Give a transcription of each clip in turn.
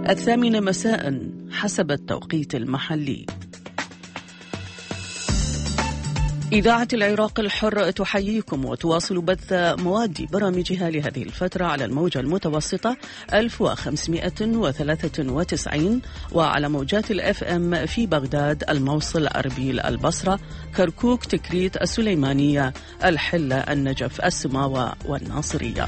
الثامنة مساء حسب التوقيت المحلي. إذاعة العراق الحر تحييكم وتواصل بث مواد برامجها لهذه الفترة على الموجة المتوسطة 1593 وعلى موجات الأف أم في بغداد، الموصل، أربيل، البصرة، كركوك، تكريت، السليمانية، الحلة، النجف، السماوة والناصرية.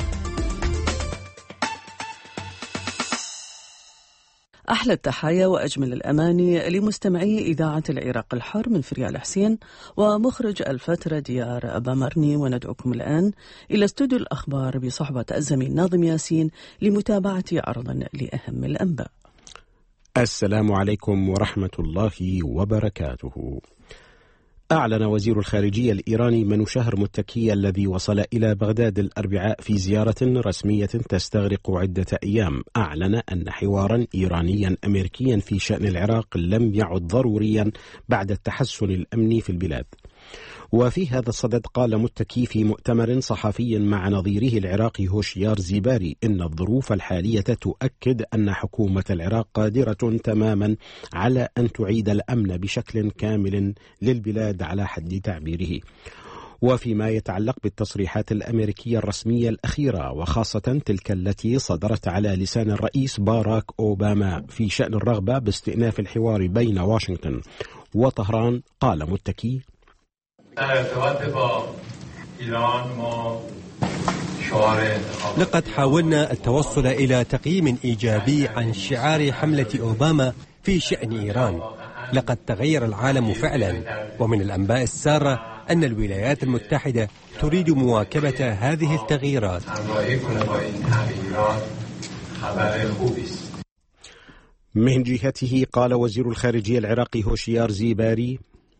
أحلى التحايا وأجمل الأماني لمستمعي إذاعة العراق الحر من فريال حسين ومخرج الفترة ديار بامرني، وندعوكم الآن إلى استوديو الأخبار بصحبة الزميل ناظم ياسين لمتابعة عرض لأهم الأنباء. السلام عليكم ورحمة الله وبركاته. أعلن وزير الخارجية الإيراني منوشهر متكي الذي وصل إلى بغداد الأربعاء في زيارة رسمية تستغرق عدة أيام، أعلن أن حوارا إيرانيا أمريكيا في شأن العراق لم يعد ضروريا بعد التحسن الأمني في البلاد. وفي هذا الصدد قال متكي في مؤتمر صحفي مع نظيره العراقي هوشيار زيباري إن الظروف الحالية تؤكد أن حكومة العراق قادرة تماما على أن تعيد الأمن بشكل كامل للبلاد على حد تعبيره. وفيما يتعلق بالتصريحات الأمريكية الرسمية الأخيرة وخاصة تلك التي صدرت على لسان الرئيس باراك أوباما في شأن الرغبة باستئناف الحوار بين واشنطن وطهران، قال متكي: لقد حاولنا التوصل إلى تقييم إيجابي عن شعار حملة أوباما في شأن إيران. لقد تغير العالم فعلا، ومن الأنباء السارة أن الولايات المتحدة تريد مواكبة هذه التغييرات. من جهته قال وزير الخارجية العراقي هوشيار زيباري: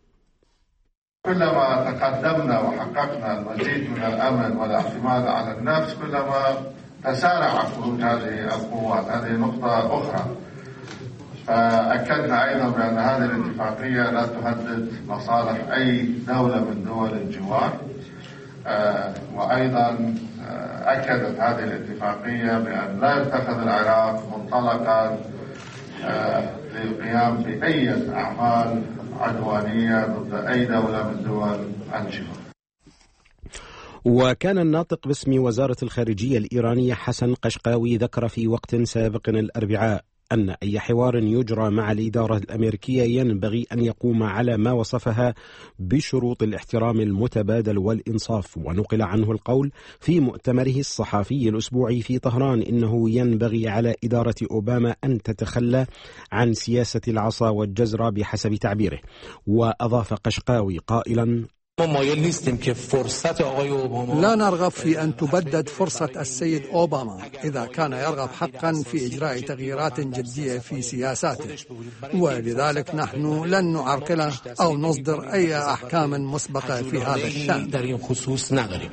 كلما تقدمنا وحققنا المزيد من الأمن والاعتماد على النفس كلما تسارع خروج هذه القوات. هذه نقطة أخرى. فأكدنا أيضا بأن هذه الاتفاقية لا تهدد مصالح أي دولة من دول الجوار، وأيضا أكدت هذه الاتفاقية بأن لا يتخذ العراق منطلقا للقيام بأي أعمال عدوانية ضد أي دولة من دول الجوار. وكان الناطق باسم وزارة الخارجية الإيرانية حسن قشقاوي ذكر في وقت سابق الأربعاء أن أي حوار يجرى مع الإدارة الأمريكية ينبغي أن يقوم على ما وصفها بشروط الاحترام المتبادل والإنصاف. ونقل عنه القول في مؤتمره الصحفي الأسبوعي في طهران إنه ينبغي على إدارة أوباما أن تتخلى عن سياسة العصا والجزرة بحسب تعبيره. وأضاف قشقاوي قائلا: لا نرغب في أن تبدد فرصة السيد أوباما إذا كان يرغب حقا في إجراء تغييرات جدية في سياساته، ولذلك نحن لن نعرقله أو نصدر أي أحكام مسبقة في هذا الشأن.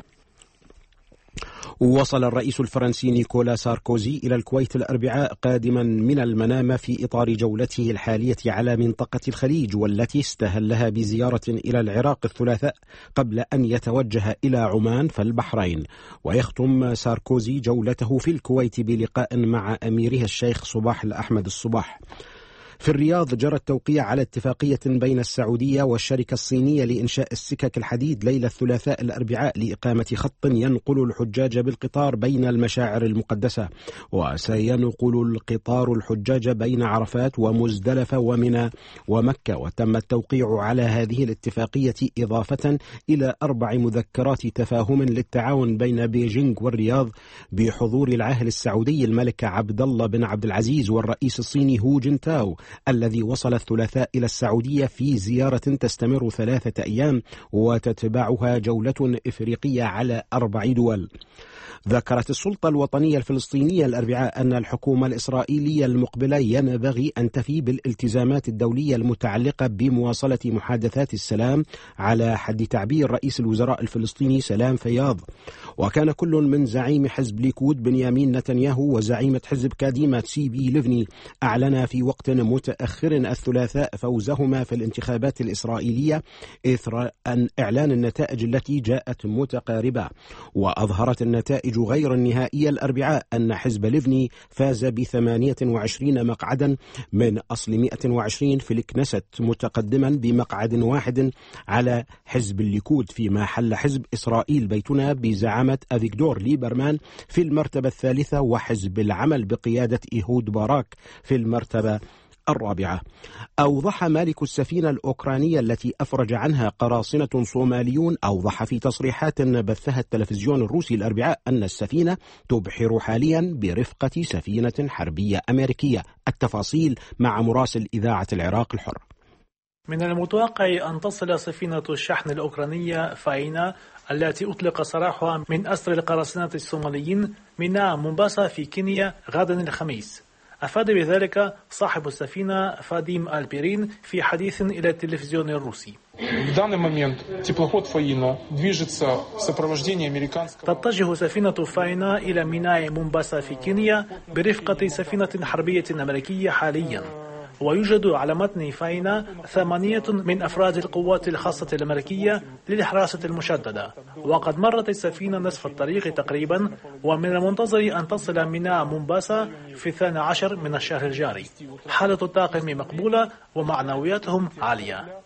وصل الرئيس الفرنسي نيكولا ساركوزي إلى الكويت الأربعاء قادما من المنامة في إطار جولته الحالية على منطقة الخليج، والتي استهلها بزيارة إلى العراق الثلاثاء قبل أن يتوجه إلى عمان فالبحرين. ويختم ساركوزي جولته في الكويت بلقاء مع أميرها الشيخ صباح الأحمد الصباح. في الرياض جرى التوقيع على اتفاقية بين السعودية والشركة الصينية لإنشاء السكك الحديد ليلة الثلاثاء الأربعاء لإقامة خط ينقل الحجاج بالقطار بين المشاعر المقدسة. وسينقل القطار الحجاج بين عرفات ومزدلفة ومنى ومكة. وتم التوقيع على هذه الاتفاقية إضافة إلى 4 مذكرات تفاهم للتعاون بين بيجينغ والرياض بحضور العاهل السعودي الملك عبد الله بن عبد العزيز والرئيس الصيني هو جنتاو الذي وصل الثلاثاء إلى السعودية في زيارة تستمر 3 أيام وتتبعها جولة إفريقية على 4 دول. ذكرت السلطة الوطنية الفلسطينية الأربعاء أن الحكومة الإسرائيلية المقبلة ينبغي أن تفي بالالتزامات الدولية المتعلقة بمواصلة محادثات السلام على حد تعبير رئيس الوزراء الفلسطيني سلام فياض. وكان كل من زعيم حزب ليكود بنيامين نتنياهو وزعيمة حزب كاديما تسيبي ليفني أعلنا في وقت متأخر الثلاثاء فوزهما في الانتخابات الإسرائيلية إثر أن إعلان النتائج التي جاءت متقاربة. وأظهرت النتائج النتائج غير النهائية الأربعاء أن حزب ليفني فاز ب28 مقعدا من أصل 120 في الكنيست، متقدما بمقعد واحد على حزب الليكود، فيما حل حزب إسرائيل بيتنا بزعامة أفيغدور ليبرمان في المرتبة الثالثة، وحزب العمل بقيادة إيهود باراك في المرتبة الرابعة. أوضح مالك السفينة الأوكرانية التي أفرج عنها قراصنة صوماليون، أوضح في تصريحات بثها التلفزيون الروسي الأربعاء أن السفينة تبحر حاليا برفقة سفينة حربية أمريكية. التفاصيل مع مراسل إذاعة العراق الحر. من المتوقع أن تصل سفينة الشحن الأوكرانية فاينا التي أطلق سراحها من أسر القراصنة الصوماليين ميناء مومباسا في كينيا غدا الخميس. أفاد بذلك صاحب السفينة فاديم البيرين في حديث إلى التلفزيون الروسي. تتجه سفينة فاينا إلى ميناء مومباسا في كينيا برفقة سفينة حربية أمريكية حاليا، ويوجد على متن فاينا 8 من أفراد القوات الخاصة الأمريكية للحراسة المشددة، وقد مرت السفينة نصف الطريق تقريبا، ومن المنتظر أن تصل ميناء مومباسا في 12 من الشهر الجاري. حالة الطاقم مقبولة ومعنوياتهم عالية.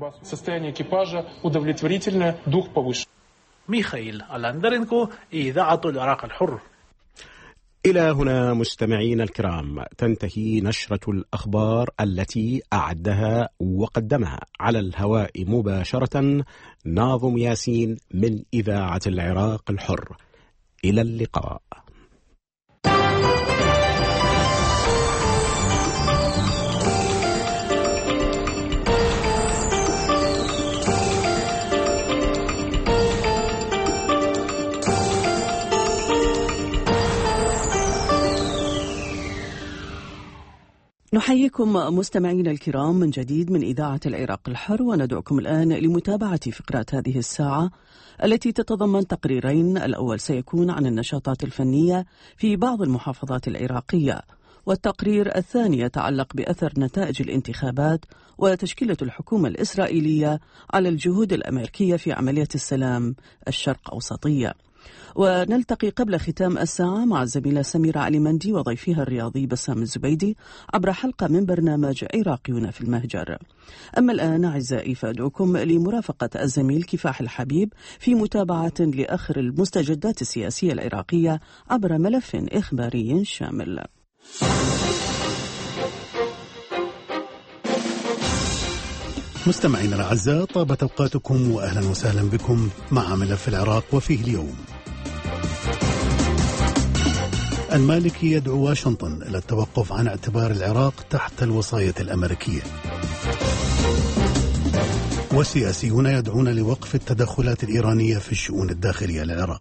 ميخائيل ألاندرينكو، إذاعة العراق الحر. إلى هنا مستمعينا الكرام تنتهي نشرة الأخبار التي أعدها وقدمها على الهواء مباشرة ناظم ياسين من إذاعة العراق الحر. إلى اللقاء. نحييكم مستمعينا الكرام من جديد من إذاعة العراق الحر، وندعوكم الآن لمتابعة فقرات هذه الساعة التي تتضمن تقريرين. الأول سيكون عن النشاطات الفنية في بعض المحافظات العراقية، والتقرير الثاني يتعلق بأثر نتائج الانتخابات وتشكيلة الحكومة الإسرائيلية على الجهود الأمريكية في عملية السلام الشرق أوسطية. ونلتقي قبل ختام الساعة مع الزميلة سميرة علي مندي وضيفها الرياضي بسام الزبيدي عبر حلقة من برنامج عراقيون في المهجر. أما الآن أعزائي فأدعوكم لمرافقة الزميل كفاح الحبيب في متابعة لآخر المستجدات السياسية العراقية عبر ملف إخباري شامل. مستمعينا الأعزاء، طابت أوقاتكم وأهلا وسهلا بكم مع ملف العراق وفيه اليوم. المالكي يدعو واشنطن إلى التوقف عن اعتبار العراق تحت الوصاية الأمريكية. وسياسيون يدعون لوقف التدخلات الإيرانية في الشؤون الداخلية للعراق.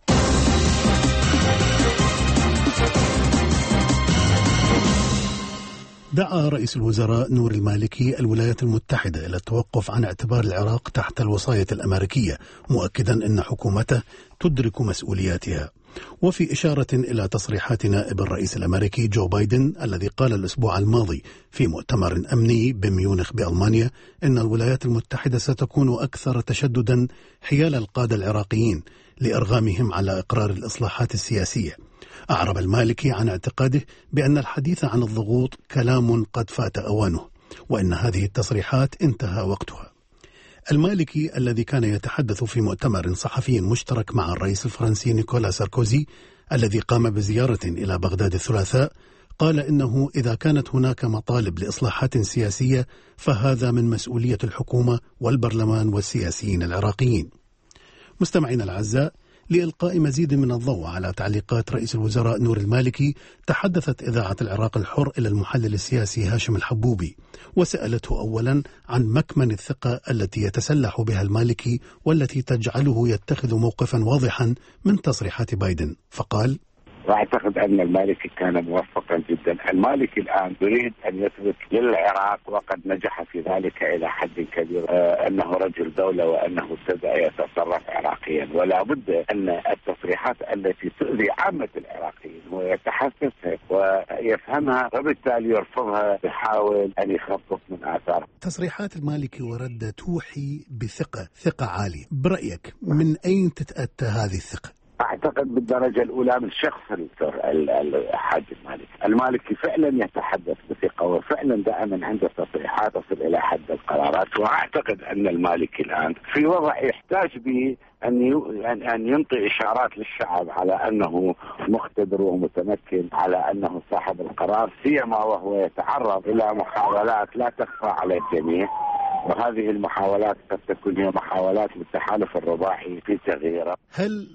دعا رئيس الوزراء نور المالكي الولايات المتحدة إلى التوقف عن اعتبار العراق تحت الوصاية الأمريكية، مؤكدا أن حكومته تدرك مسؤولياتها. وفي إشارة إلى تصريحات نائب الرئيس الأمريكي جو بايدن الذي قال الأسبوع الماضي في مؤتمر أمني بميونخ بألمانيا أن الولايات المتحدة ستكون أكثر تشددا حيال القادة العراقيين لإرغامهم على إقرار الإصلاحات السياسية، أعرب المالكي عن اعتقاده بأن الحديث عن الضغوط كلام قد فات أوانه، وأن هذه التصريحات انتهى وقتها. المالكي الذي كان يتحدث في مؤتمر صحفي مشترك مع الرئيس الفرنسي نيكولا ساركوزي الذي قام بزيارة إلى بغداد الثلاثاء، قال إنه إذا كانت هناك مطالب لإصلاحات سياسية فهذا من مسؤولية الحكومة والبرلمان والسياسيين العراقيين. مستمعين الأعزاء، لإلقاء مزيد من الضوء على تعليقات رئيس الوزراء نور المالكي، تحدثت إذاعة العراق الحر إلى المحلل السياسي هاشم الحبوبي، وسألته أولا عن مكمن الثقة التي يتسلح بها المالكي والتي تجعله يتخذ موقفا واضحا من تصريحات بايدن، فقال: وأعتقد أن المالكي كان موفقا جدا. المالكي الآن يريد أن يثبت للعراق، وقد نجح في ذلك إلى حد كبير، أنه رجل دولة وأنه ابتدأ يتصرف عراقيا، ولا بد أن التصريحات التي تؤذي عامة العراقيين هو يتحسسها ويفهمها، وبالتالي يرفضها، يحاول أن يخفف من آثارها. تصريحات المالكي ورد توحي بثقة عالية. برأيك من أين تتأتى هذه الثقة؟ أعتقد بالدرجة الأولى من شخص الحاج المالكي. المالكي فعلا يتحدث بثقة وفعلا دائما عنده تصريحات تصل إلى حد القرارات، وأعتقد أن المالكي الآن في وضع يحتاج به أن ينطي إشارات للشعب على أنه مقتدر ومتمكن، على أنه صاحب القرار، سيما وهو يتعرض إلى محاولات لا تخفى على الجميع، وهذه المحاولات قد تكون هي محاولات للتحالف الرباعي في تغييره. هل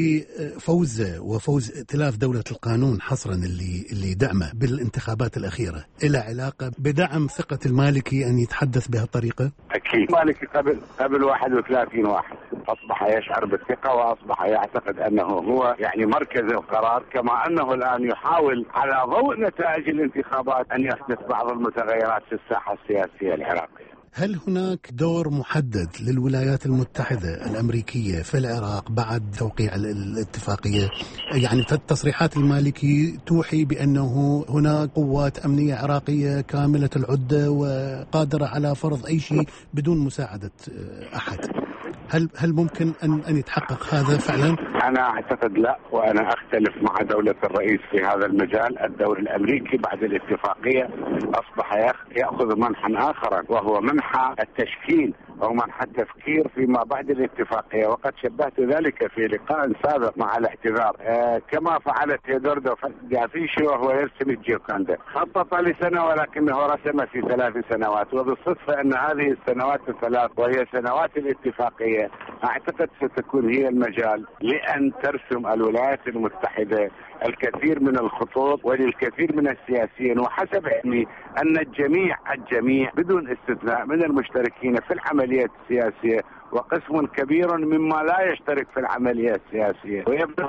لفوز وفوز ائتلاف دولة القانون حصرا اللي دعمه بالانتخابات الأخيرة إلى علاقة بدعم ثقة المالكي أن يتحدث بهالطريقة؟ أكيد. المالكي قبل 31 واحد أصبح يشعر بالثقة، وأصبح يعتقد أنه هو يعني مركز القرار، كما أنه الآن يحاول على ضوء نتائج الانتخابات أن يحدث بعض المتغيرات في الساحة السياسية العراقية. هل هناك دور محدد للولايات المتحدة الأمريكية في العراق بعد توقيع الاتفاقية؟ يعني تصريحات المالكي توحي بأنه هناك قوات أمنية عراقية كاملة العدة وقادرة على فرض أي شيء بدون مساعدة أحد. هل ممكن أن يتحقق هذا فعلا؟ أنا أعتقد لا، وأنا أختلف مع دولة الرئيس في هذا المجال. الدور الأمريكي بعد الاتفاقية أصبح يأخذ منحا آخر، وهو منحى التشكيل أو منحى التفكير فيما بعد الاتفاقية، وقد شبهت ذلك في لقاء سابق مع الاعتذار كما فعلت تيودورو جافيشي وهو يرسم الجيوكاندا. خطط لسنة ولكنه رسم في 3 سنوات، وبالصدفة أن هذه السنوات الثلاث وهي سنوات الاتفاقية أعتقد ستكون هي المجال لأن ترسم الولايات المتحدة الكثير من الخطوط وللكثير من السياسيين. وحسب علمي أن الجميع بدون استثناء من المشتركين في العملية السياسية، وقسم كبير مما لا يشترك في العملية السياسية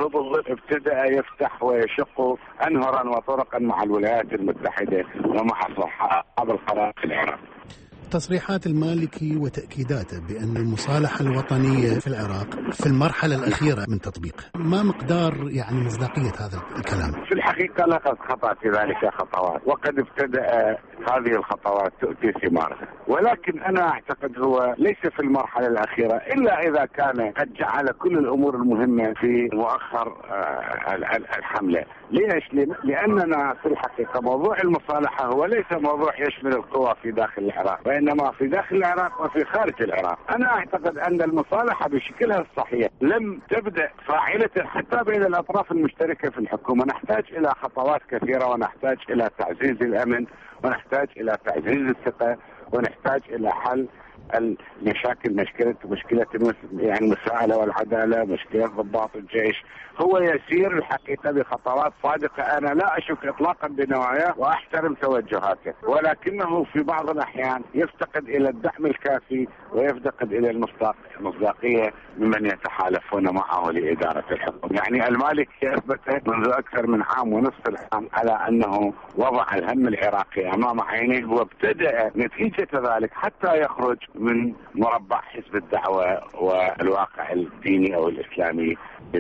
ابتدأ يفتح ويشق أنهرا وطرقا مع الولايات المتحدة ومع أصحاب القرار في العراق. تصريحات المالكي وتأكيداته بأن المصالحة الوطنية في العراق في المرحلة الأخيرة من تطبيقه، ما مقدار يعني مصداقية هذا الكلام؟ في الحقيقة لقد خطأ في ذلك خطوات، وقد ابتدأ هذه الخطوات تؤتي ثمارها، ولكن أنا أعتقد هو ليس في المرحلة الأخيرة إلا إذا كان قد جعل كل الأمور المهمة في مؤخر الحملة. ليش؟ لأننا في الحقيقة موضوع المصالحة هو ليس موضوع يشمل القوى في داخل العراق، وإنما في داخل العراق وفي خارج العراق. أنا أعتقد أن المصالحة بشكلها الصحيح لم تبدأ فاعلة حتى بين الأطراف المشتركة في الحكومة. نحتاج إلى خطوات كثيرة، ونحتاج إلى تعزيز الأمن، ونحتاج إلى تعزيز الثقة، ونحتاج إلى حل المشاكل، مشكلة يعني المساءلة والعدالة، مشكلة ضباط الجيش. هو يسير الحقيقة بخطوات صادقة، أنا لا أشك إطلاقا بنواياه وأحترم توجهاته، ولكنه في بعض الأحيان يفتقد إلى الدعم الكافي ويفتقد إلى المصداقية ممن يتحالفون معه لإدارة الحكم. يعني المالكي أثبت منذ أكثر من عام ونصف العام على أنه وضع الهم العراقي أمام عينيه، وابتدأ نتيجة ذلك حتى يخرج من مربع حزب الدعوة والواقع الديني أو الإسلامي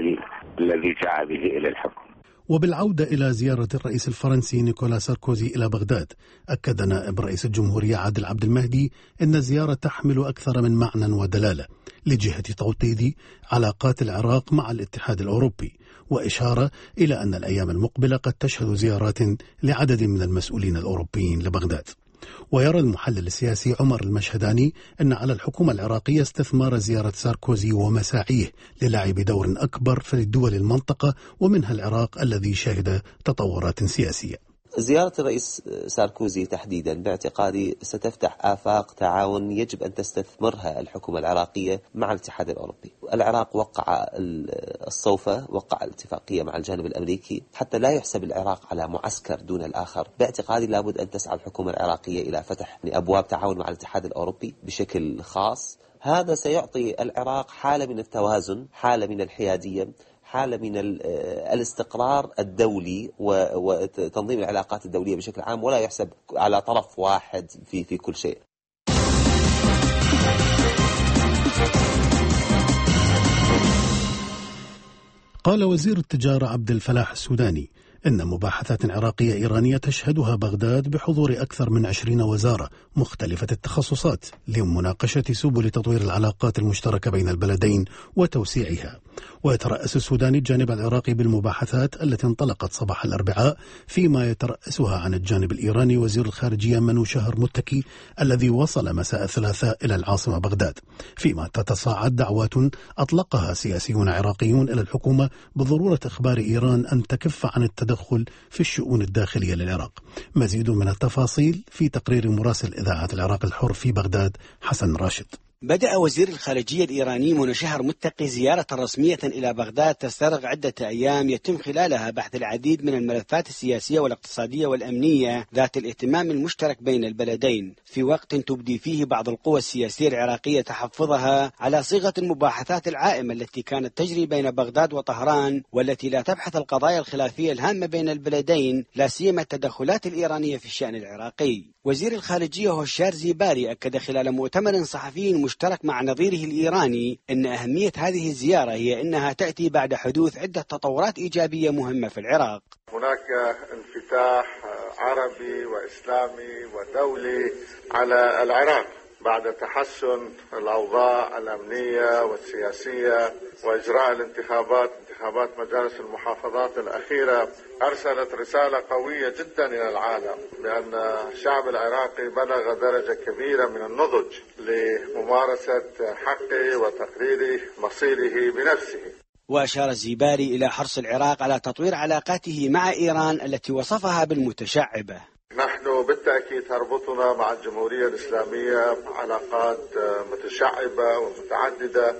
الذي جاء به إلى الحكم. وبالعودة إلى زيارة الرئيس الفرنسي نيكولا ساركوزي إلى بغداد، أكد نائب رئيس الجمهورية عادل عبد المهدي أن الزيارة تحمل أكثر من معنى ودلالة لجهة توطيد علاقات العراق مع الاتحاد الأوروبي، وإشارة إلى أن الأيام المقبلة قد تشهد زيارات لعدد من المسؤولين الأوروبيين لبغداد. ويرى المحلل السياسي عمر المشهداني أن على الحكومة العراقية استثمار زيارة ساركوزي ومساعيه للعب دور أكبر في دول المنطقة ومنها العراق الذي شهد تطورات سياسية. زيارة الرئيس ساركوزي تحديدا باعتقادي ستفتح آفاق تعاون يجب أن تستثمرها الحكومة العراقية مع الاتحاد الأوروبي. العراق وقع الصوفة، وقع الاتفاقية مع الجانب الأمريكي، حتى لا يحسب العراق على معسكر دون الآخر. باعتقادي لابد أن تسعى الحكومة العراقية إلى فتح أبواب تعاون مع الاتحاد الأوروبي بشكل خاص. هذا سيعطي العراق حالة من التوازن، حالة من الحيادية، حالة من الاستقرار الدولي وتنظيم العلاقات الدولية بشكل عام، ولا يحسب على طرف واحد في كل شيء. قال وزير التجارة عبد الفلاح السوداني إن مباحثات عراقية إيرانية تشهدها بغداد بحضور أكثر من 20 وزارة مختلفة التخصصات لمناقشة سبل تطوير العلاقات المشتركة بين البلدين وتوسيعها. ويترأس السوداني الجانب العراقي بالمباحثات التي انطلقت صباح الأربعاء، فيما يترأسها عن الجانب الإيراني وزير الخارجية منوشهر متكي الذي وصل مساء الثلاثاء إلى العاصمة بغداد، فيما تتصاعد دعوات أطلقها سياسيون عراقيون إلى الحكومة بضرورة إخبار إيران أن تكف عن التدخل في الشؤون الداخلية للعراق. مزيد من التفاصيل في تقرير مراسل إذاعة العراق الحر في بغداد حسن راشد. بدأ وزير الخارجية الإيراني منوشهر متكي زيارة رسمية إلى بغداد تستغرق عدة أيام يتم خلالها بحث العديد من الملفات السياسية والاقتصادية والأمنية ذات الاهتمام المشترك بين البلدين، في وقت تبدي فيه بعض القوى السياسية العراقية تحفظها على صيغة المباحثات العائمة التي كانت تجري بين بغداد وطهران، والتي لا تبحث القضايا الخلافية الهامة بين البلدين، لا سيما التدخلات الإيرانية في الشأن العراقي. وزير الخارجية هوشيار زيباري أكد خلال مؤتمر صحفي مشترك مع نظيره الإيراني أن أهمية هذه الزيارة هي أنها تأتي بعد حدوث عدة تطورات إيجابية مهمة في العراق. هناك انفتاح عربي وإسلامي ودولي على العراق بعد تحسن الأوضاع الأمنية والسياسية وإجراء انتخابات مجالس المحافظات الأخيرة أرسلت رسالة قوية جدا إلى العالم بأن الشعب العراقي بلغ درجة كبيرة من النضج لممارسة حقه وتقرير مصيره بنفسه. وأشار الزيباري إلى حرص العراق على تطوير علاقاته مع إيران التي وصفها بالمتشعبة. نحن بالتأكيد تربطنا مع الجمهورية الإسلامية علاقات متشعبة ومتعددة،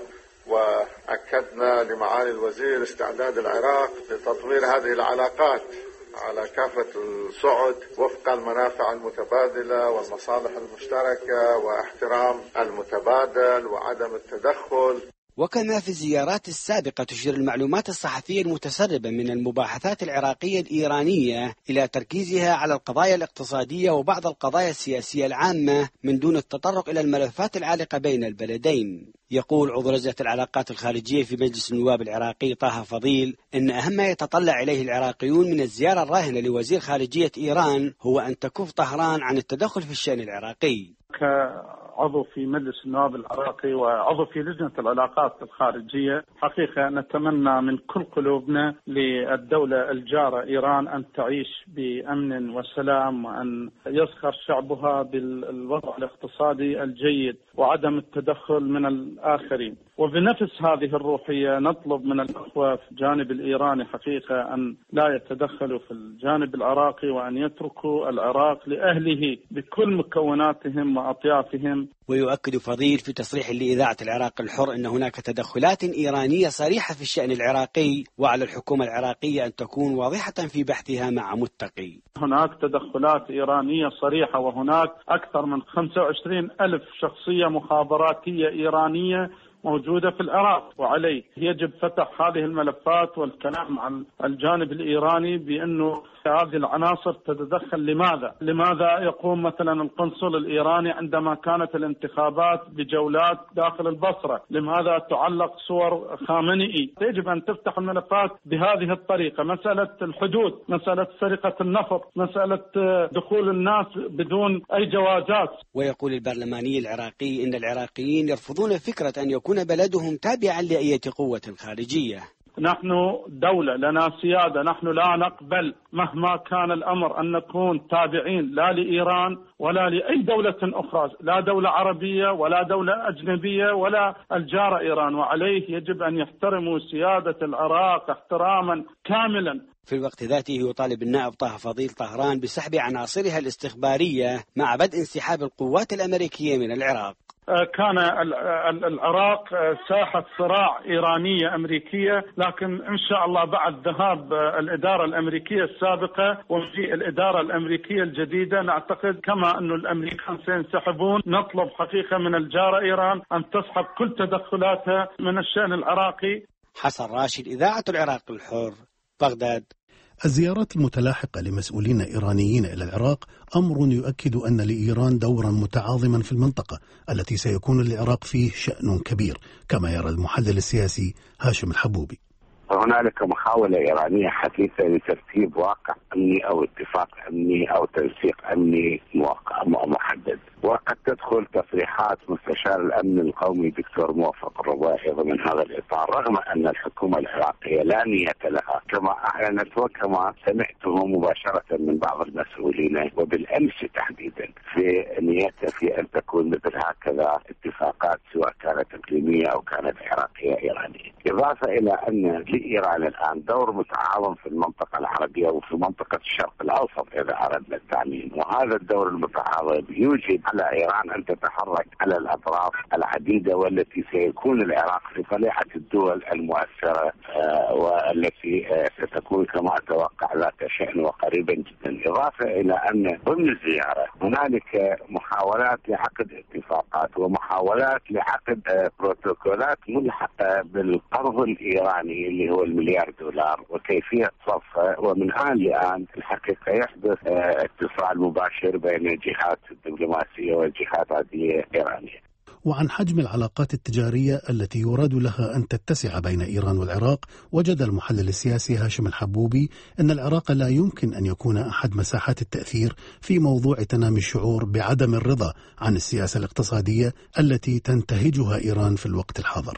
وأكدنا لمعالي الوزير استعداد العراق لتطوير هذه العلاقات على كافة الصعد وفق المنافع المتبادلة والمصالح المشتركة واحترام المتبادل وعدم التدخل. وكما في الزيارات السابقة تشير المعلومات الصحفية المتسربة من المباحثات العراقية الإيرانية إلى تركيزها على القضايا الاقتصادية وبعض القضايا السياسية العامة من دون التطرق إلى الملفات العالقة بين البلدين. يقول عضو لجنة العلاقات الخارجية في مجلس النواب العراقي طه فضيل إن أهم ما يتطلع إليه العراقيون من الزيارة الراهنة لوزير خارجية إيران هو أن تكف طهران عن التدخل في الشأن العراقي. عضو في مجلس النواب العراقي وعضو في لجنة العلاقات الخارجية، حقيقة نتمنى من كل قلوبنا للدولة الجارة إيران أن تعيش بأمن وسلام، وأن يزخر شعبها بالوضع الاقتصادي الجيد وعدم التدخل من الآخرين. وبنفس هذه الروحية نطلب من الأخوة في الجانب الإيراني حقيقة أن لا يتدخلوا في الجانب العراقي، وأن يتركوا العراق لأهله بكل مكوناتهم وأطيافهم. ويؤكد فضيل في تصريح لإذاعة العراق الحر أن هناك تدخلات إيرانية صريحة في الشأن العراقي، وعلى الحكومة العراقية أن تكون واضحة في بحثها مع متقي. هناك تدخلات إيرانية صريحة، وهناك أكثر من 25,000 شخصية مخابراتية إيرانية موجودة في العراق، وعليه يجب فتح هذه الملفات والكلام عن الجانب الإيراني بأنه هذه العناصر تتدخل. لماذا يقوم مثلا القنصل الإيراني عندما كانت الانتخابات بجولات داخل البصرة؟ لماذا تعلق صور خامنئي؟ يجب أن تفتح الملفات بهذه الطريقة. مسألة الحدود، مسألة سرقة النفط، مسألة دخول الناس بدون أي جوازات. ويقول البرلماني العراقي إن العراقيين يرفضون فكرة أن يكون بلدهم تابعا لأي قوة خارجية. نحن دولة لنا سيادة، نحن لا نقبل مهما كان الأمر أن نكون تابعين لا لإيران ولا لأي دولة أخرى، لا دولة عربية ولا دولة أجنبية ولا الجارة إيران، وعليه يجب أن يحترموا سيادة العراق احتراما كاملا. في الوقت ذاته يطالب النائب طه فضيل طهران بسحب عناصرها الاستخبارية مع بدء انسحاب القوات الأمريكية من العراق. كان العراق ساحة صراع إيرانية أمريكية، لكن إن شاء الله بعد ذهاب الإدارة الأمريكية السابقة ومجيء الإدارة الأمريكية الجديدة نعتقد كما أن الأمريكان سينسحبون، نطلب حقيقة من الجارة إيران أن تسحب كل تدخلاتها من الشأن العراقي. حسن راشد، إذاعة العراق الحر، بغداد. الزيارات المتلاحقة لمسؤولين إيرانيين إلى العراق أمر يؤكد أن لإيران دورا متعاظما في المنطقة التي سيكون للعراق فيه شأن كبير، كما يرى المحلل السياسي هاشم الحبوبي. هنالك محاولة إيرانية حديثة لترتيب واقع أمني أو اتفاق أمني أو تنسيق أمني محدد. وقد تدخل تصريحات مستشار الأمن القومي دكتور موفق الرباعي ضمن هذا الإطار، رغم أن الحكومة العراقية لا نية لها كما أعلنت وكما سمعته مباشرة من بعض المسؤولين وبالأمس تحديدا في نيتها في أن تكون مثل هكذا اتفاقات سواء كانت إقليمية أو كانت عراقية إيرانية. إضافة إلى أن لإيران الآن دور متعاون في المنطقة العربية وفي منطقة الشرق الأوسط إذا أردنا التعميم، وهذا الدور المتعاون يوجب على إيران أن تتحرك على الأطراف العديدة والتي سيكون العراق في طليعة الدول المؤثرة والتي ستكون كما أتوقع ذات شأن وقريبا جدا. إضافة إلى أن ضمن الزيارة هنالك محاولات لعقد اتفاقات ومحاولات لعقد بروتوكولات ملحقة بالقرض الإيراني اللي هو $1 مليار وكيفية صرفه، ومن آن لآن الحقيقة يحدث اتصال مباشر بين الجهات الدبلوماسية والجهات العادية الإيرانية. وعن حجم العلاقات التجارية التي يراد لها أن تتسع بين إيران والعراق، وجد المحلل السياسي هاشم الحبوبي أن العراق لا يمكن أن يكون أحد مساحات التأثير في موضوع تنامي الشعور بعدم الرضا عن السياسة الاقتصادية التي تنتهجها إيران في الوقت الحاضر.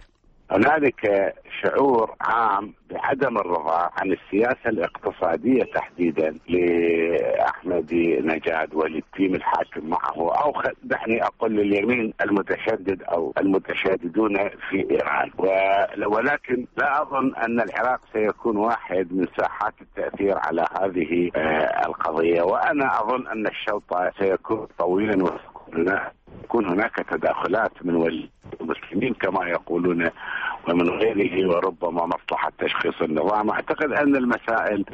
هنالك شعور عام بعدم الرضا عن السياسة الاقتصادية تحديدا لأحمد نجاد والتيم الحاكم معه، أو دعني أقول اليمين المتشدد أو المتشددون في إيران، ولكن لا أظن أن العراق سيكون واحد من ساحات التأثير على هذه القضية، وأنا أظن أن الشوط سيكون طويلا ويكون هناك تداخلات من المسلمين كما يقولون ومن غيره، وربما مصلحة تشخيص النظام. أعتقد أن المسائل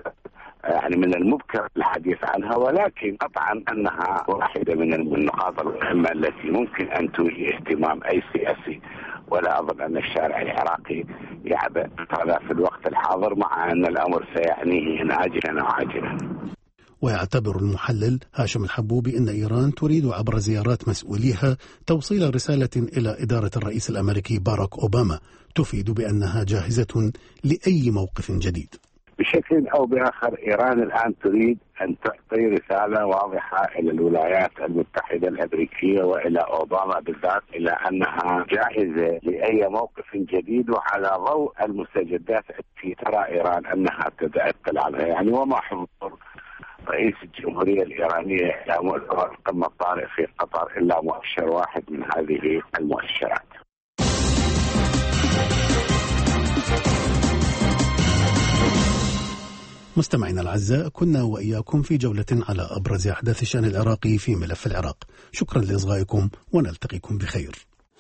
يعني من المبكر الحديث عنها، ولكن قطعا أنها واحدة من النقاط المهمة التي ممكن أن تولي اهتمام أي سياسي، ولا أظن أن الشارع العراقي يعبأ هذا في الوقت الحاضر، مع أن الأمر سيعنيه عاجلا أو عاجلا. ويعتبر المحلل هاشم الحبوبي أن إيران تريد عبر زيارات مسؤوليها توصيل رسالة إلى إدارة الرئيس الأمريكي باراك أوباما تفيد بأنها جاهزة لأي موقف جديد. بشكل أو بآخر إيران الآن تريد أن تعطي رسالة واضحة إلى الولايات المتحدة الأمريكية وإلى أوباما بالذات إلى أنها جاهزة لأي موقف جديد، وعلى ضوء المستجدات التي ترى إيران أنها تتأكد عنها. يعني وما حضور رئيس الجمهورية الإيرانية إلى مؤتمر القمة الطارئ في قطر إلا مؤشر واحد من هذه المؤشرات. مستمعينا الأعزاء، كنا وإياكم في جولة على أبرز أحداث الشأن العراقي في ملف العراق. شكرا لإصغائكم ونلتقيكم بخير.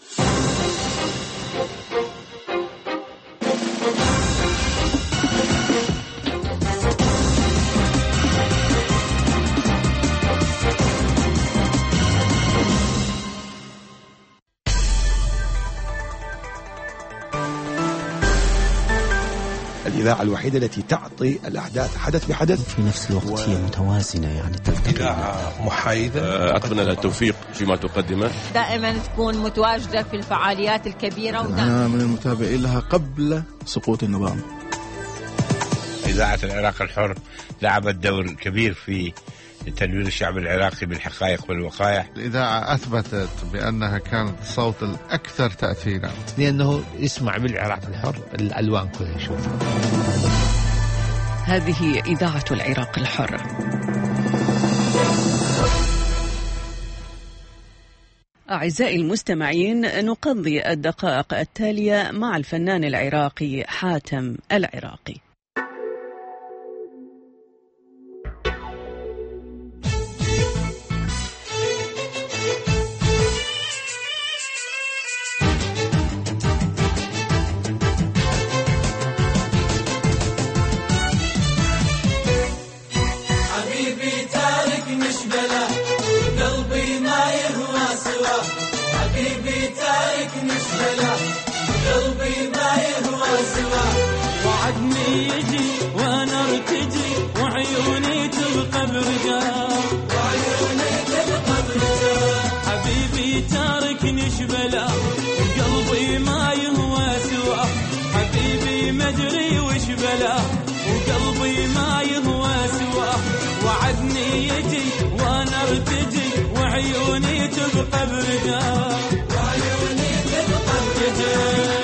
الإذاعة الوحيدة التي تعطي الأحداث حدث بحدث في نفس الوقت هي متوازنة، يعني إذاعة محايدة. أتمنى لها التوفيق فيما تقدمه، دائما تكون متواجدة في الفعاليات الكبيرة، أنا من المتابعين لها قبل سقوط النظام. إذاعة العراق الحر لعبت دور كبير في تنوير الشعب العراقي بالحقائق والوقائع. الإذاعة أثبتت بأنها كانت الصوت الأكثر تأثيرا، لأنه يسمع بالعراق الحر الألوان كلها يشوفها. هذه إذاعة العراق الحر. أعزائي المستمعين، نقضي الدقائق التالية مع الفنان العراقي حاتم العراقي. وعدني تبقى برجال وعيوني تبقى برجال.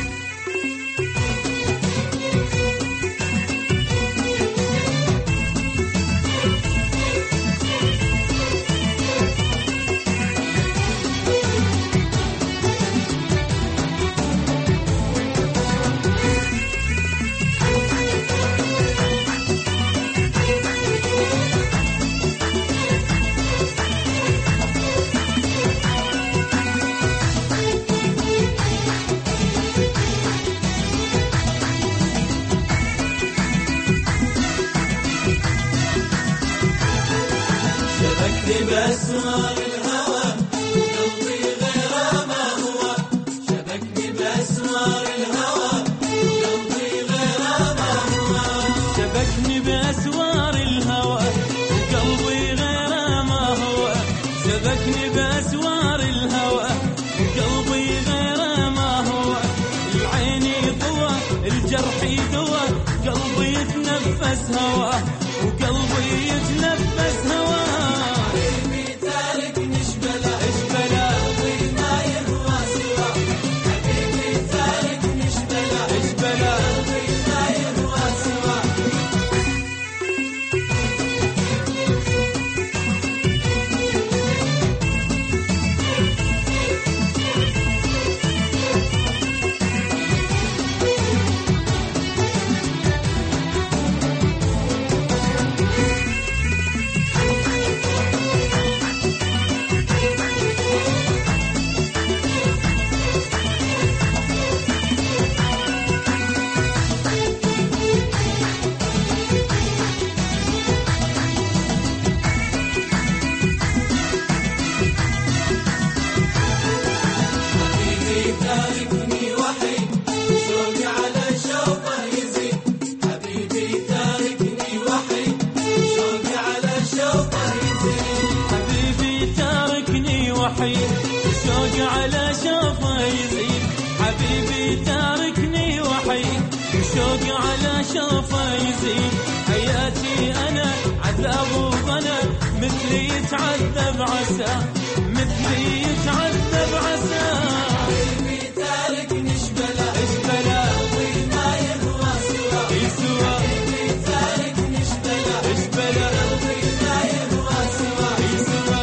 بأسرار الهوى قلبي غير ما هو، شبكني بأسرار الهوى قلبي غير ما هو، شبكني بأسرار الهوى قلبي غير ما هو، شبكني بأسرار الهوى قلبي غير ما هو، العيني ضوى الجرح دوا قلبي يتنفس هوا وقلبي يتنفس هوا. شوقي على شوفه يزيد حبيبي تاركني وحيد، شوقي على شوفه يزيد، حياتي أنا عذاب وضنا مثلي يتعذب عسى، مثلي يتعذب عسى. حبيبي تاركني اشبلا اشبلا وما يهوى سوا يسوى، حبيبي تاركني اشبلا اشبلا وما يهوى سوا يسوى.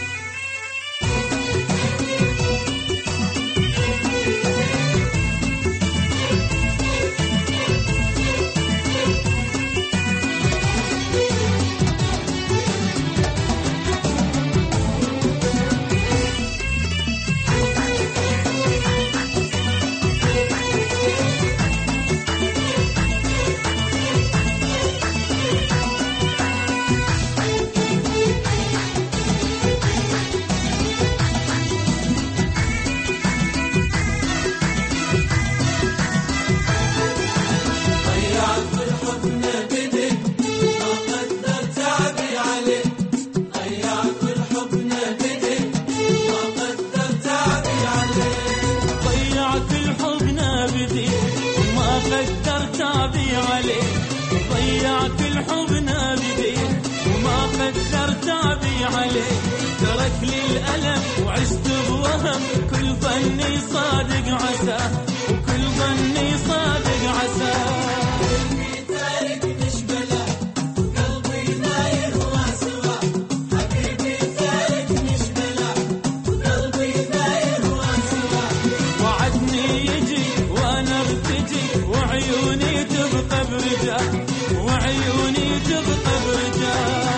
ضيعت الحب نابدي وما قدرت أبي عليه، ترك لي الألم وعشت بوهم، كل ظني صادق عسى وكل ظني صادق عسى. قلبي تاركني اشبلا وقلبي ما يهوى سوا، حبيبي تاركني اشبلا وقلبي ما يهوى سوا، وعدني يجي وانا ارتجي وعيوني تبقى برجال وعيوني تبقى برجال.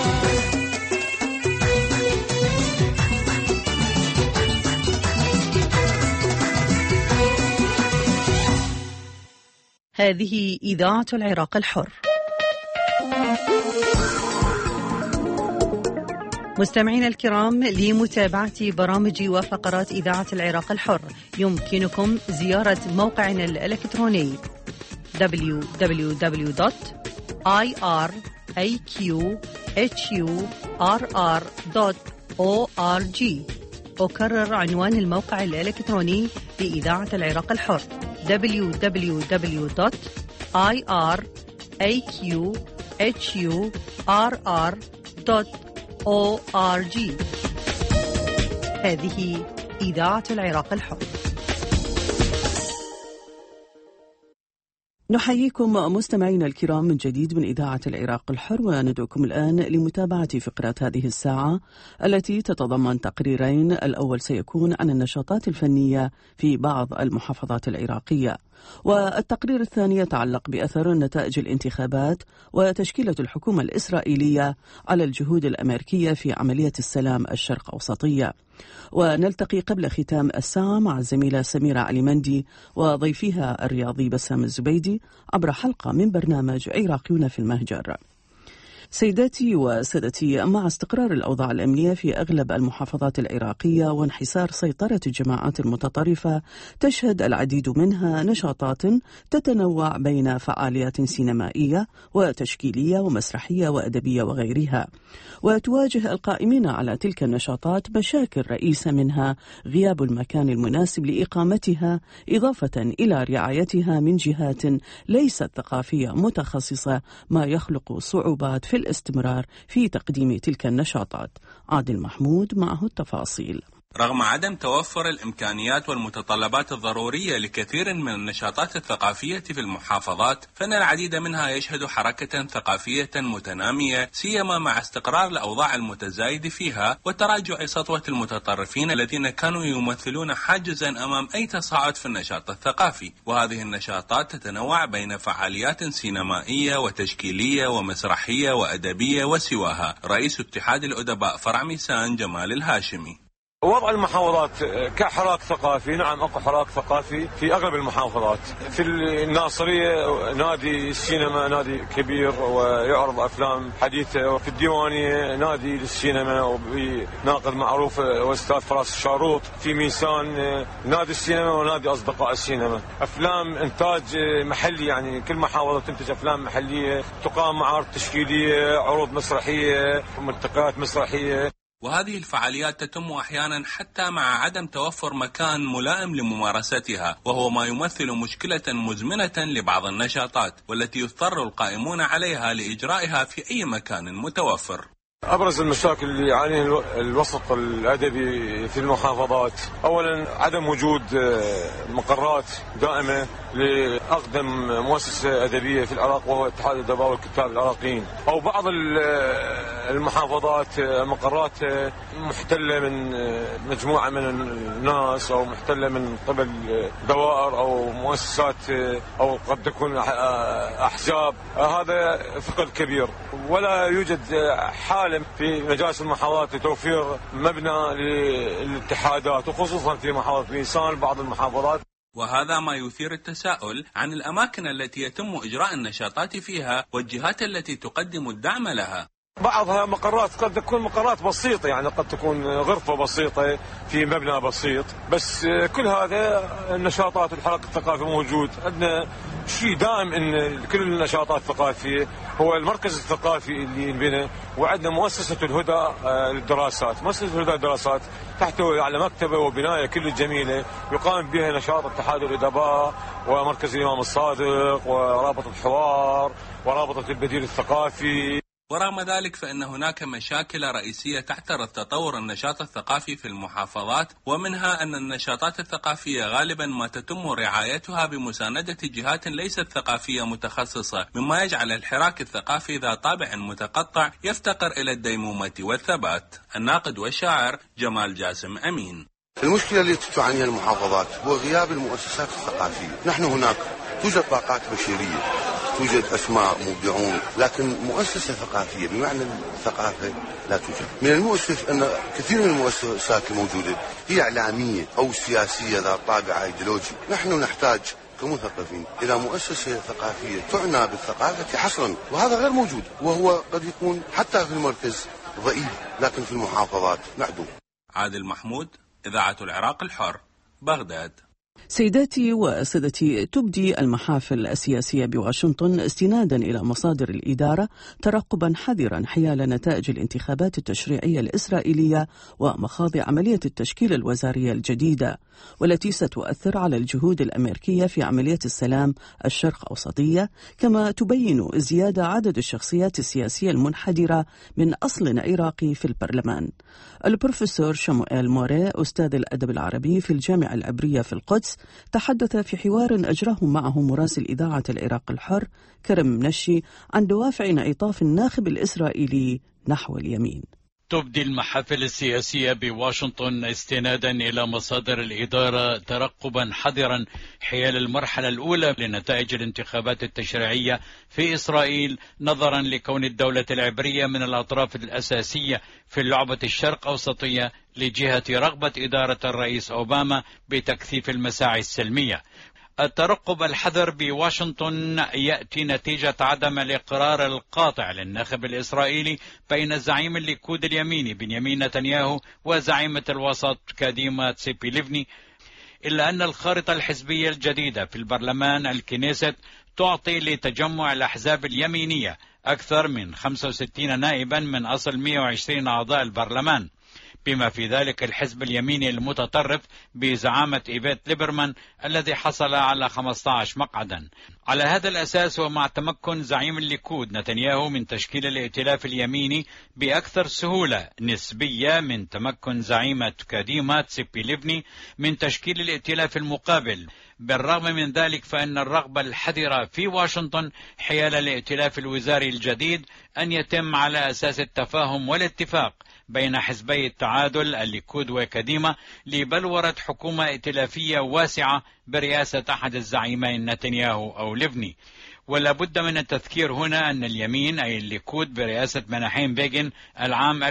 هذه إذاعة العراق الحر. مستمعينا الكرام، لمتابعة برامج وفقرات إذاعة العراق الحر يمكنكم زيارة موقعنا الإلكتروني www.iraqhurr.org. أكرر عنوان الموقع الإلكتروني لإذاعة العراق الحر www.iraqhurr.org. هذه إذاعة العراق الحر. نحييكم مستمعينا الكرام من جديد من إذاعة العراق الحر، وندعوكم الآن لمتابعة فقرة هذه الساعة التي تتضمن تقريرين. الأول سيكون عن النشاطات الفنية في بعض المحافظات العراقية، والتقرير الثاني يتعلق بأثر نتائج الانتخابات وتشكيلة الحكومة الإسرائيلية على الجهود الأمريكية في عملية السلام الشرق أوسطية. ونلتقي قبل ختام الساعة مع الزميلة سميرة علي مندي وضيفها الرياضي بسام الزبيدي عبر حلقة من برنامج عراقيون في المهجر. سيداتي وسادتي، مع استقرار الأوضاع الأمنية في أغلب المحافظات العراقية وانحسار سيطرة الجماعات المتطرفة، تشهد العديد منها نشاطات تتنوع بين فعاليات سينمائية وتشكيلية ومسرحية وأدبية وغيرها. وتواجه القائمين على تلك النشاطات مشاكل رئيسة منها غياب المكان المناسب لإقامتها، إضافة إلى رعايتها من جهات ليست ثقافية متخصصة، ما يخلق صعوبات في الاستمرار في تقديم تلك النشاطات. عادل محمود معه التفاصيل. رغم عدم توفر الإمكانيات والمتطلبات الضرورية لكثير من النشاطات الثقافية في المحافظات، فإن العديد منها يشهد حركة ثقافية متنامية، سيما مع استقرار الأوضاع المتزايد فيها وتراجع سطوة المتطرفين الذين كانوا يمثلون حاجزا أمام أي تصاعد في النشاط الثقافي. وهذه النشاطات تتنوع بين فعاليات سينمائية وتشكيلية ومسرحية وأدبية وسواها. رئيس اتحاد الأدباء فرع ميسان جمال الهاشمي: وضع المحافظات كحراك ثقافي، نعم اكو حراك ثقافي في اغلب المحافظات. في الناصريه نادي السينما نادي كبير ويعرض افلام حديثه، وفي الديوانيه نادي للسينما وبناقد معروف واستاذ فراس الشاروط. في ميسان نادي السينما ونادي اصدقاء السينما. افلام انتاج محلي، يعني كل محافظه تنتج افلام محليه، تقام معارض تشكيليه، عروض مسرحيه، ملتقيات مسرحيه. وهذه الفعاليات تتم أحيانا حتى مع عدم توفر مكان ملائم لممارستها، وهو ما يمثل مشكلة مزمنة لبعض النشاطات، والتي يضطر القائمون عليها لإجرائها في أي مكان متوفر. أبرز المشاكل اللي يعانيها الوسط الأدبي في المحافظات، أولا عدم وجود مقرات دائمة لأقدم مؤسسة أدبية في العراق، وهو اتحاد الأدباء والكتاب العراقيين. أو بعض المحافظات مقرات محتلة من مجموعة من الناس، أو محتلة من قبل دوائر أو مؤسسات، أو قد تكون أحزاب. هذا فقد كبير، ولا يوجد حال في مجالس المحافظات لتوفير مبنى للاتحادات، وخصوصا في محافظة ميسان بعض المحافظات. وهذا ما يثير التساؤل عن الأماكن التي يتم إجراء النشاطات فيها والجهات التي تقدم الدعم لها. بعضها مقرات قد تكون مقرات بسيطة، يعني قد تكون غرفة بسيطة في مبنى بسيط، بس كل هذا النشاطات والحركة الثقافية موجود. عندنا شيء دائم ان كل النشاطات الثقافية هو المركز الثقافي اللي ينبنى، وعندنا مؤسسة الهدى للدراسات. مؤسسة الهدى للدراسات تحتوي على مكتبة وبناية كل جميلة يقام بها نشاط اتحاد الأدباء ومركز الإمام الصادق ورابطة الحوار ورابطة البديل الثقافي. ورغم ذلك فإن هناك مشاكل رئيسية تعترض تطور النشاط الثقافي في المحافظات، ومنها أن النشاطات الثقافية غالبا ما تتم رعايتها بمساندة جهات ليست ثقافية متخصصة، مما يجعل الحراك الثقافي ذا طابع متقطع يفتقر إلى الديمومة والثبات. الناقد والشاعر جمال جاسم أمين: المشكلة التي تعانيها المحافظات هو غياب المؤسسات الثقافية. نحن هناك توجد طاقات بشرية، توجد أسماء مبدعون، لكن مؤسسة ثقافية بمعنى الثقافة لا توجد. من المؤسف أن كثير من المؤسسات الموجودة هي إعلامية أو سياسية ذات طابع أيديولوجي. نحن نحتاج كمثقفين إلى مؤسسة ثقافية تعنى بالثقافة حصرا، وهذا غير موجود، وهو قد يكون حتى في المركز ضئيل، لكن في المحافظات معدوم. عادل محمود، إذاعة العراق الحر، بغداد. سيداتي وسادتي، تبدي المحافل السياسية بواشنطن استنادا إلى مصادر الإدارة ترقبا حذرا حيال نتائج الانتخابات التشريعية الإسرائيلية ومخاض عملية التشكيل الوزارية الجديدة، والتي ستؤثر على الجهود الأمريكية في عملية السلام الشرق أوسطية، كما تبين ازدياد عدد الشخصيات السياسية المنحدرة من أصل عراقي في البرلمان. البروفيسور شموئيل موري أستاذ الأدب العربي في الجامعة العبرية في القدس تحدث في حوار أجراه معه مراسل إذاعة العراق الحر كرم منشي عن دوافع انعطاف الناخب الإسرائيلي نحو اليمين. تبدي المحافل السياسية بواشنطن استنادا إلى مصادر الإدارة ترقبا حذرا حيال المرحلة الأولى لنتائج الانتخابات التشريعية في إسرائيل، نظرا لكون الدولة العبرية من الأطراف الأساسية في اللعبة الشرق أوسطية لجهة رغبة إدارة الرئيس أوباما بتكثيف المساعي السلمية. الترقب الحذر بواشنطن يأتي نتيجة عدم الإقرار القاطع للناخب الإسرائيلي بين زعيم الليكود اليميني بنيامين نتنياهو وزعيمة الوسط كاديما تسيبي ليفني، إلا أن الخارطة الحزبية الجديدة في البرلمان الكنيست تعطي لتجمع الأحزاب اليمينية أكثر من 65 نائبا من أصل 120 أعضاء البرلمان، بما في ذلك الحزب اليميني المتطرف بزعامة إيفيت ليبرمان الذي حصل على 15 مقعدا. على هذا الأساس ومع تمكن زعيم الليكود نتنياهو من تشكيل الائتلاف اليميني بأكثر سهولة نسبية من تمكن زعيمة كاديما تسيبي ليفني من تشكيل الائتلاف المقابل. بالرغم من ذلك فإن الرغبة الحذرة في واشنطن حيال الائتلاف الوزاري الجديد أن يتم على أساس التفاهم والاتفاق بين حزبي التعادل الليكود وكاديما لبلورة حكومة ائتلافية واسعة برئاسة أحد الزعيمين نتنياهو أو ليفني. ولا بد من التذكير هنا أن اليمين أي الليكود برئاسة مناحيم بيغن العام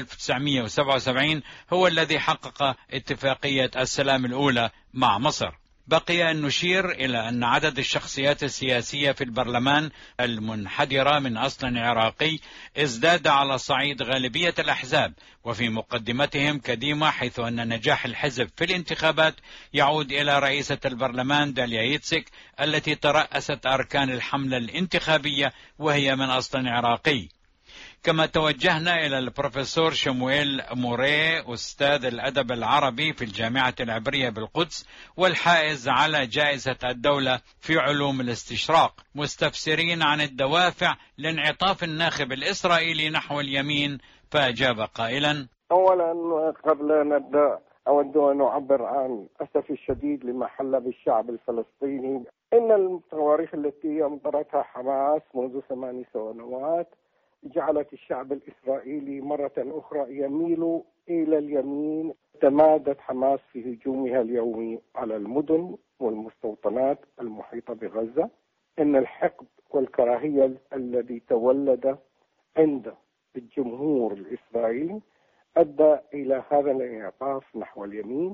1977 هو الذي حقق اتفاقية السلام الأولى مع مصر. بقي أن نشير إلى أن عدد الشخصيات السياسية في البرلمان المنحدرة من أصل عراقي ازداد على صعيد غالبية الأحزاب، وفي مقدمتهم كاديما، حيث أن نجاح الحزب في الانتخابات يعود إلى رئيسة البرلمان داليا يتسك التي ترأست أركان الحملة الانتخابية وهي من أصل عراقي. كما توجهنا إلى البروفيسور شموئيل موري أستاذ الأدب العربي في الجامعة العبرية بالقدس والحائز على جائزة الدولة في علوم الاستشراق، مستفسرين عن الدوافع لانعطاف الناخب الإسرائيلي نحو اليمين، فأجاب قائلا: أولا قبل أن نبدأ أود أن أعبر عن أسفي الشديد لما حل بالشعب الفلسطيني. إن الصواريخ التي أمطرتها حماس منذ 8 سنوات جعلت الشعب الإسرائيلي مرة أخرى يميل إلى اليمين. تمادت حماس في هجومها اليومي على المدن والمستوطنات المحيطة بغزة. إن الحقد والكراهية الذي تولد عند الجمهور الإسرائيلي أدى إلى هذا الانعطاف نحو اليمين،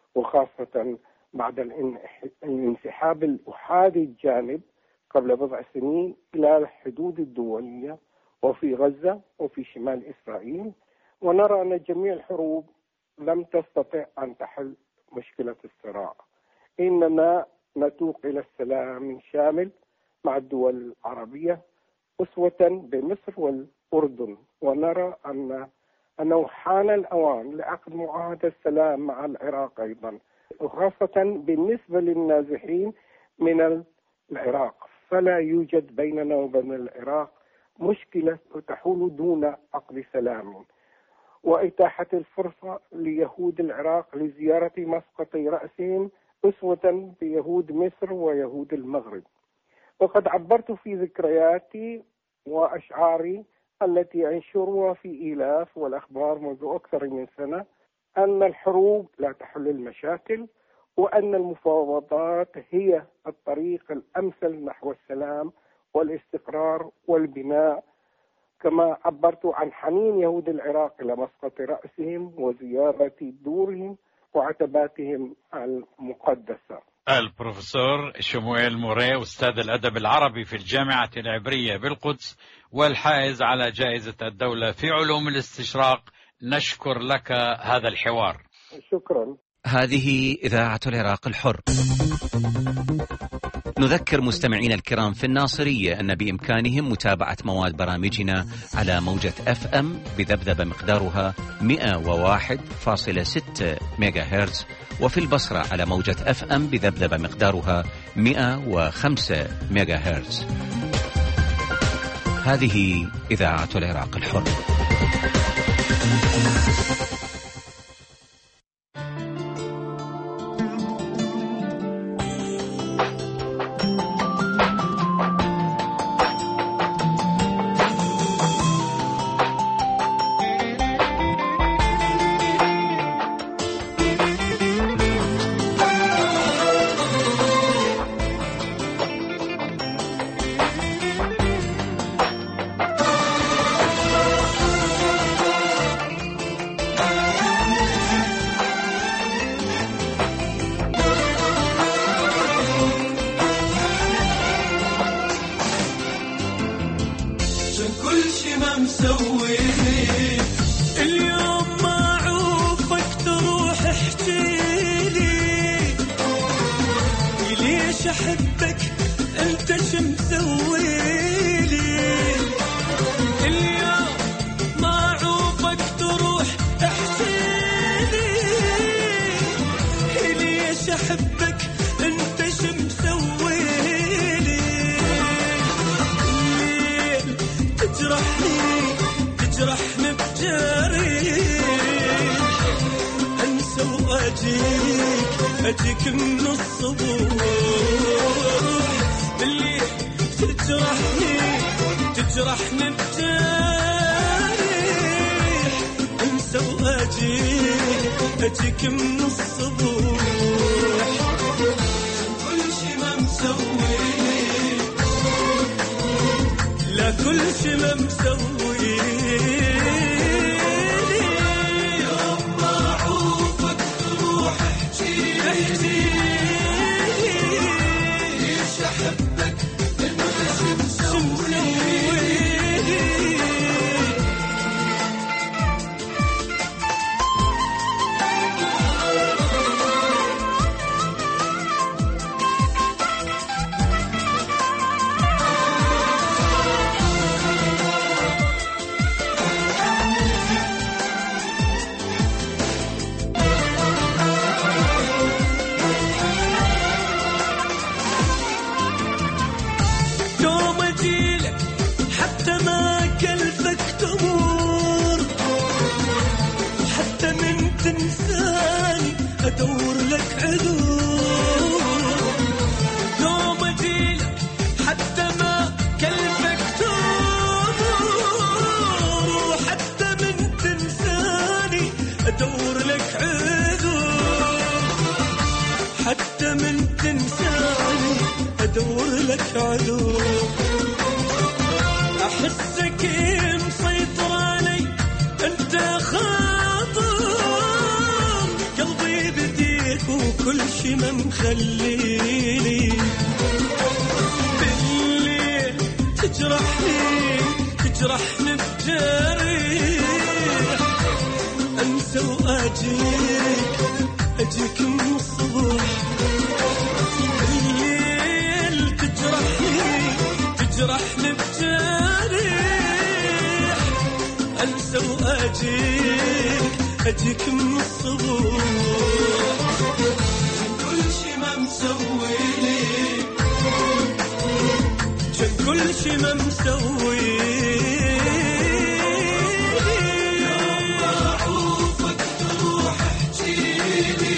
وخاصة بعد الانسحاب الأحادي الجانب قبل بضع سنين إلى الحدود الدولية وفي غزة وفي شمال إسرائيل. ونرى أن جميع الحروب لم تستطع أن تحل مشكلة الصراع. إننا نتوق إلى السلام شامل مع الدول العربية أسوة بمصر والأردن، ونرى أنه حان الأوان لعقد معاهدة السلام مع العراق أيضا، وخاصة بالنسبة للنازحين من العراق. فلا يوجد بيننا وبين العراق مشكلة تحول دون عقد سلام، وإتاحة الفرصة ليهود العراق لزيارة مسقط رأسهم أسوة بيهود مصر ويهود المغرب. وقد عبرت في ذكرياتي وأشعاري التي أنشرها في إيلاف والأخبار منذ أكثر من سنة أن الحروب لا تحل المشاكل، وأن المفاوضات هي الطريق الأمثل نحو السلام والاستقرار والبناء. كما عبرت عن حنين يهود العراق إلى مسقط رأسهم وزيارة دورهم وعتباتهم المقدسة. البروفيسور شموئيل موري أستاذ الأدب العربي في الجامعة العبرية بالقدس والحائز على جائزة الدولة في علوم الاستشراق، نشكر لك هذا الحوار. شكرا. هذه إذاعة العراق الحر. نذكر مستمعينا الكرام في الناصرية أن بإمكانهم متابعة مواد برامجنا على موجة FM بذبذبة مقدارها 101.6 ميجا هرتز، وفي البصرة على موجة FM بذبذبة مقدارها 105 ميجا هرتز. هذه إذاعة العراق الحر. أجيك من الصبح اللي تجرحني بجارح، انسى وأجيك من الصبح كل شي ما مسوي، لا كل شي ما مسوي. أدور لك عذور يوم أجيلك حتى ما كلفك تمور، وحتى من تنساني أدور لك عذور، حتى من تنساني أدور لك عذور. أحسك مسيطر علي أنت وكل شي ما مخليني بالليل تجرحني بجريح، انسى واجيك من الصبح بالليل تجرحني بجريح، انسى واجيك من الصبح كل شي ما مسوي كل شي ما مسوي. يوم ما أعوفك تروح احجيلي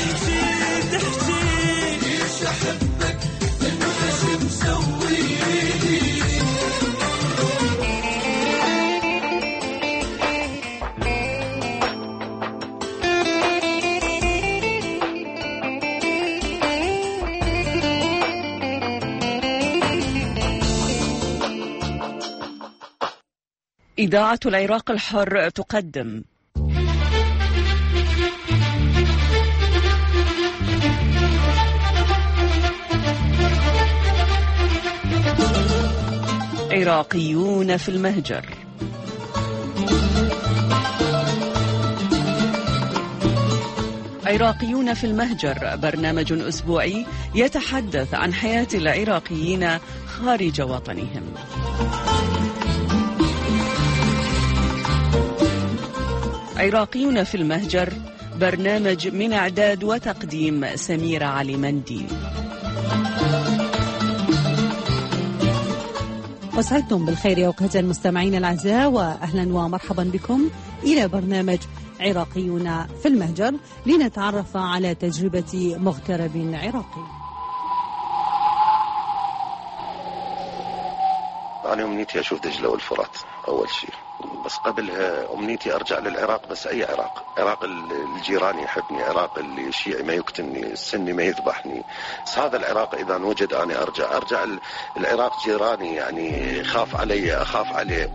ليش أحبك إنه شي مسويلي. إذاعة العراق الحر تقدم عراقيون في المهجر. عراقيون في المهجر، برنامج أسبوعي يتحدث عن حياة العراقيين خارج وطنهم. عراقيون في المهجر، برنامج من إعداد وتقديم سميرة علي مندي. وسعدتم بالخير يا أوقات المستمعين الأعزاء، وأهلا ومرحبا بكم إلى برنامج عراقيون في المهجر، لنتعرف على تجربة مغترب عراقي. أنا أمنيتي أشوف دجلة والفرات أول شيء، بس قبلها أمنيتي أرجع للعراق، بس أي عراق الجيراني يحبني، عراق اللي الشيعي ما يقتلني، السني ما يذبحني، بس هذا العراق إذا وجد أنا أرجع العراق جيراني يعني خاف علي، أخاف عليه.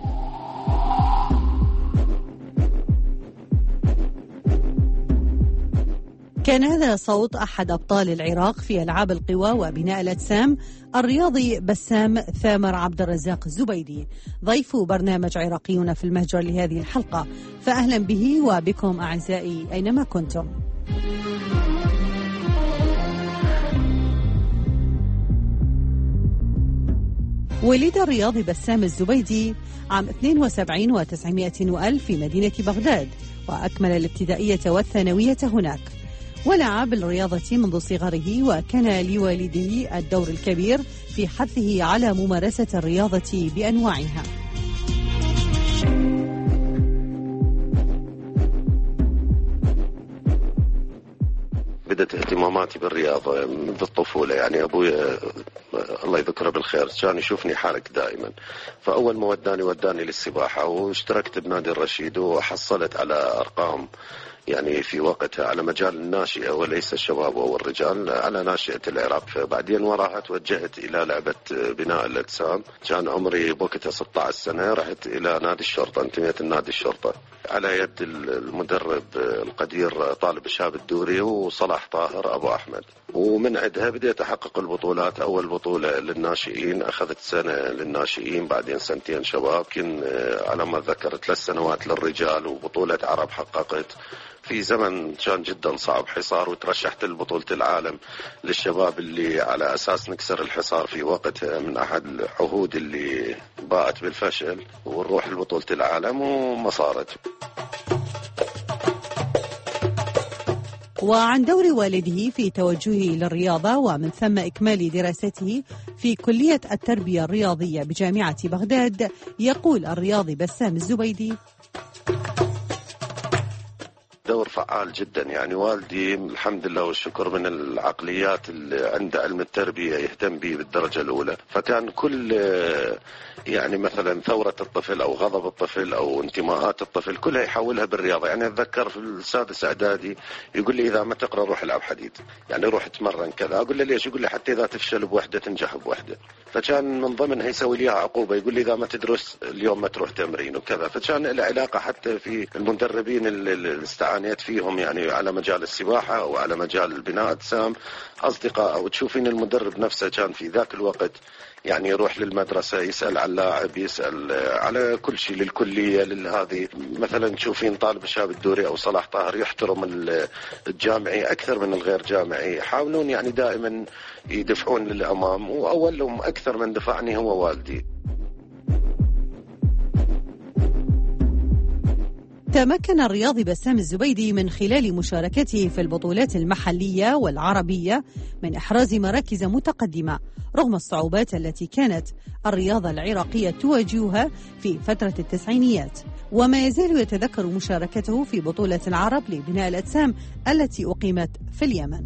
كان هذا صوت أحد أبطال العراق في ألعاب القوى وبناء الأجسام، الرياضي بسام ثامر عبد الرزاق الزبيدي، ضيف برنامج عراقيون في المهجر لهذه الحلقة، فأهلا به وبكم أعزائي أينما كنتم. ولد الرياضي بسام الزبيدي عام 72 و900 وألف في مدينة بغداد، وأكمل الابتدائية والثانوية هناك، ولعب الرياضة منذ صغره، وكان لوالده الدور الكبير في حثه على ممارسة الرياضة بأنواعها. بدأت اهتماماتي بالرياضة منذ الطفولة، يعني أبوي الله يذكره بالخير كان يشوفني حرك دائما، فأول ما وداني للسباحة، واشتركت بنادي الرشيد، وحصلت على أرقام يعني في وقتها على مجال الناشئة وليس الشباب أو الرجال، على ناشئة العراق. فبعدين وراها توجهت إلى لعبة بناء الأجسام، كان عمري بوقتها 16 سنة، رحت إلى نادي الشرطة، انتميت لنادي الشرطة على يد المدرب القدير طالب الشاب الدوري وصلاح طاهر أبو أحمد، ومن عندها بديت أحقق البطولات. أول بطولة للناشئين أخذت سنة للناشئين، بعدين سنتين شباب، يمكن على ما أتذكر 3 سنوات للرجال، وبطولة عرب حققت في زمن كان جدا صعب حصار، وترشحت لبطولة العالم للشباب اللي على أساس نكسر الحصار في وقتها، من أحد العهود اللي باءت بالفشل، ونروح لبطولة العالم وما صارت. وعن دور والده في توجهه للرياضة، ومن ثم إكمال دراسته في كلية التربية الرياضية بجامعة بغداد، يقول الرياضي بسام الزبيدي: دور فعال جدا، يعني والدي الحمد لله والشكر من العقليات اللي عنده علم التربية يهتم به بالدرجة الأولى، فكان كل يعني مثلا ثورة الطفل أو غضب الطفل أو انتماءات الطفل كلها يحولها بالرياضة. يعني أتذكر في السادس إعدادي يقول لي إذا ما تقرأ روح العب حديد، يعني روح اتمرن كذا. أقول له ليش؟ يقول لي حتى إذا تفشل بوحدة تنجح بوحدة. فكان من ضمنها يسوي ليها عقوبة، يقول لي إذا ما تدرس اليوم ما تروح تمرين وكذا. فكان له علاقة حتى في المدربين اللي استعانيت فيهم، يعني على مجال السباحة أو على مجال بناء أجسام، أصدقاء، أو تشوفين المدرب نفسه كان في ذاك الوقت يعني يروح للمدرسة يسأل على اللاعب، يسأل على كل شيء، للكلية لهذه. مثلا تشوفين طالب الشاب الدوري أو صلاح طاهر يحترم الجامعي أكثر من الغير جامعي، يحاولون يعني دائما يدفعون للأمام، وأولهم أكثر من دفعني هو والدي. تمكن الرياضي بسام الزبيدي من خلال مشاركته في البطولات المحلية والعربية من إحراز مراكز متقدمة، رغم الصعوبات التي كانت الرياضة العراقية تواجهها في فترة التسعينيات، وما يزال يتذكر مشاركته في بطولة العرب لبناء الأجسام التي أقيمت في اليمن.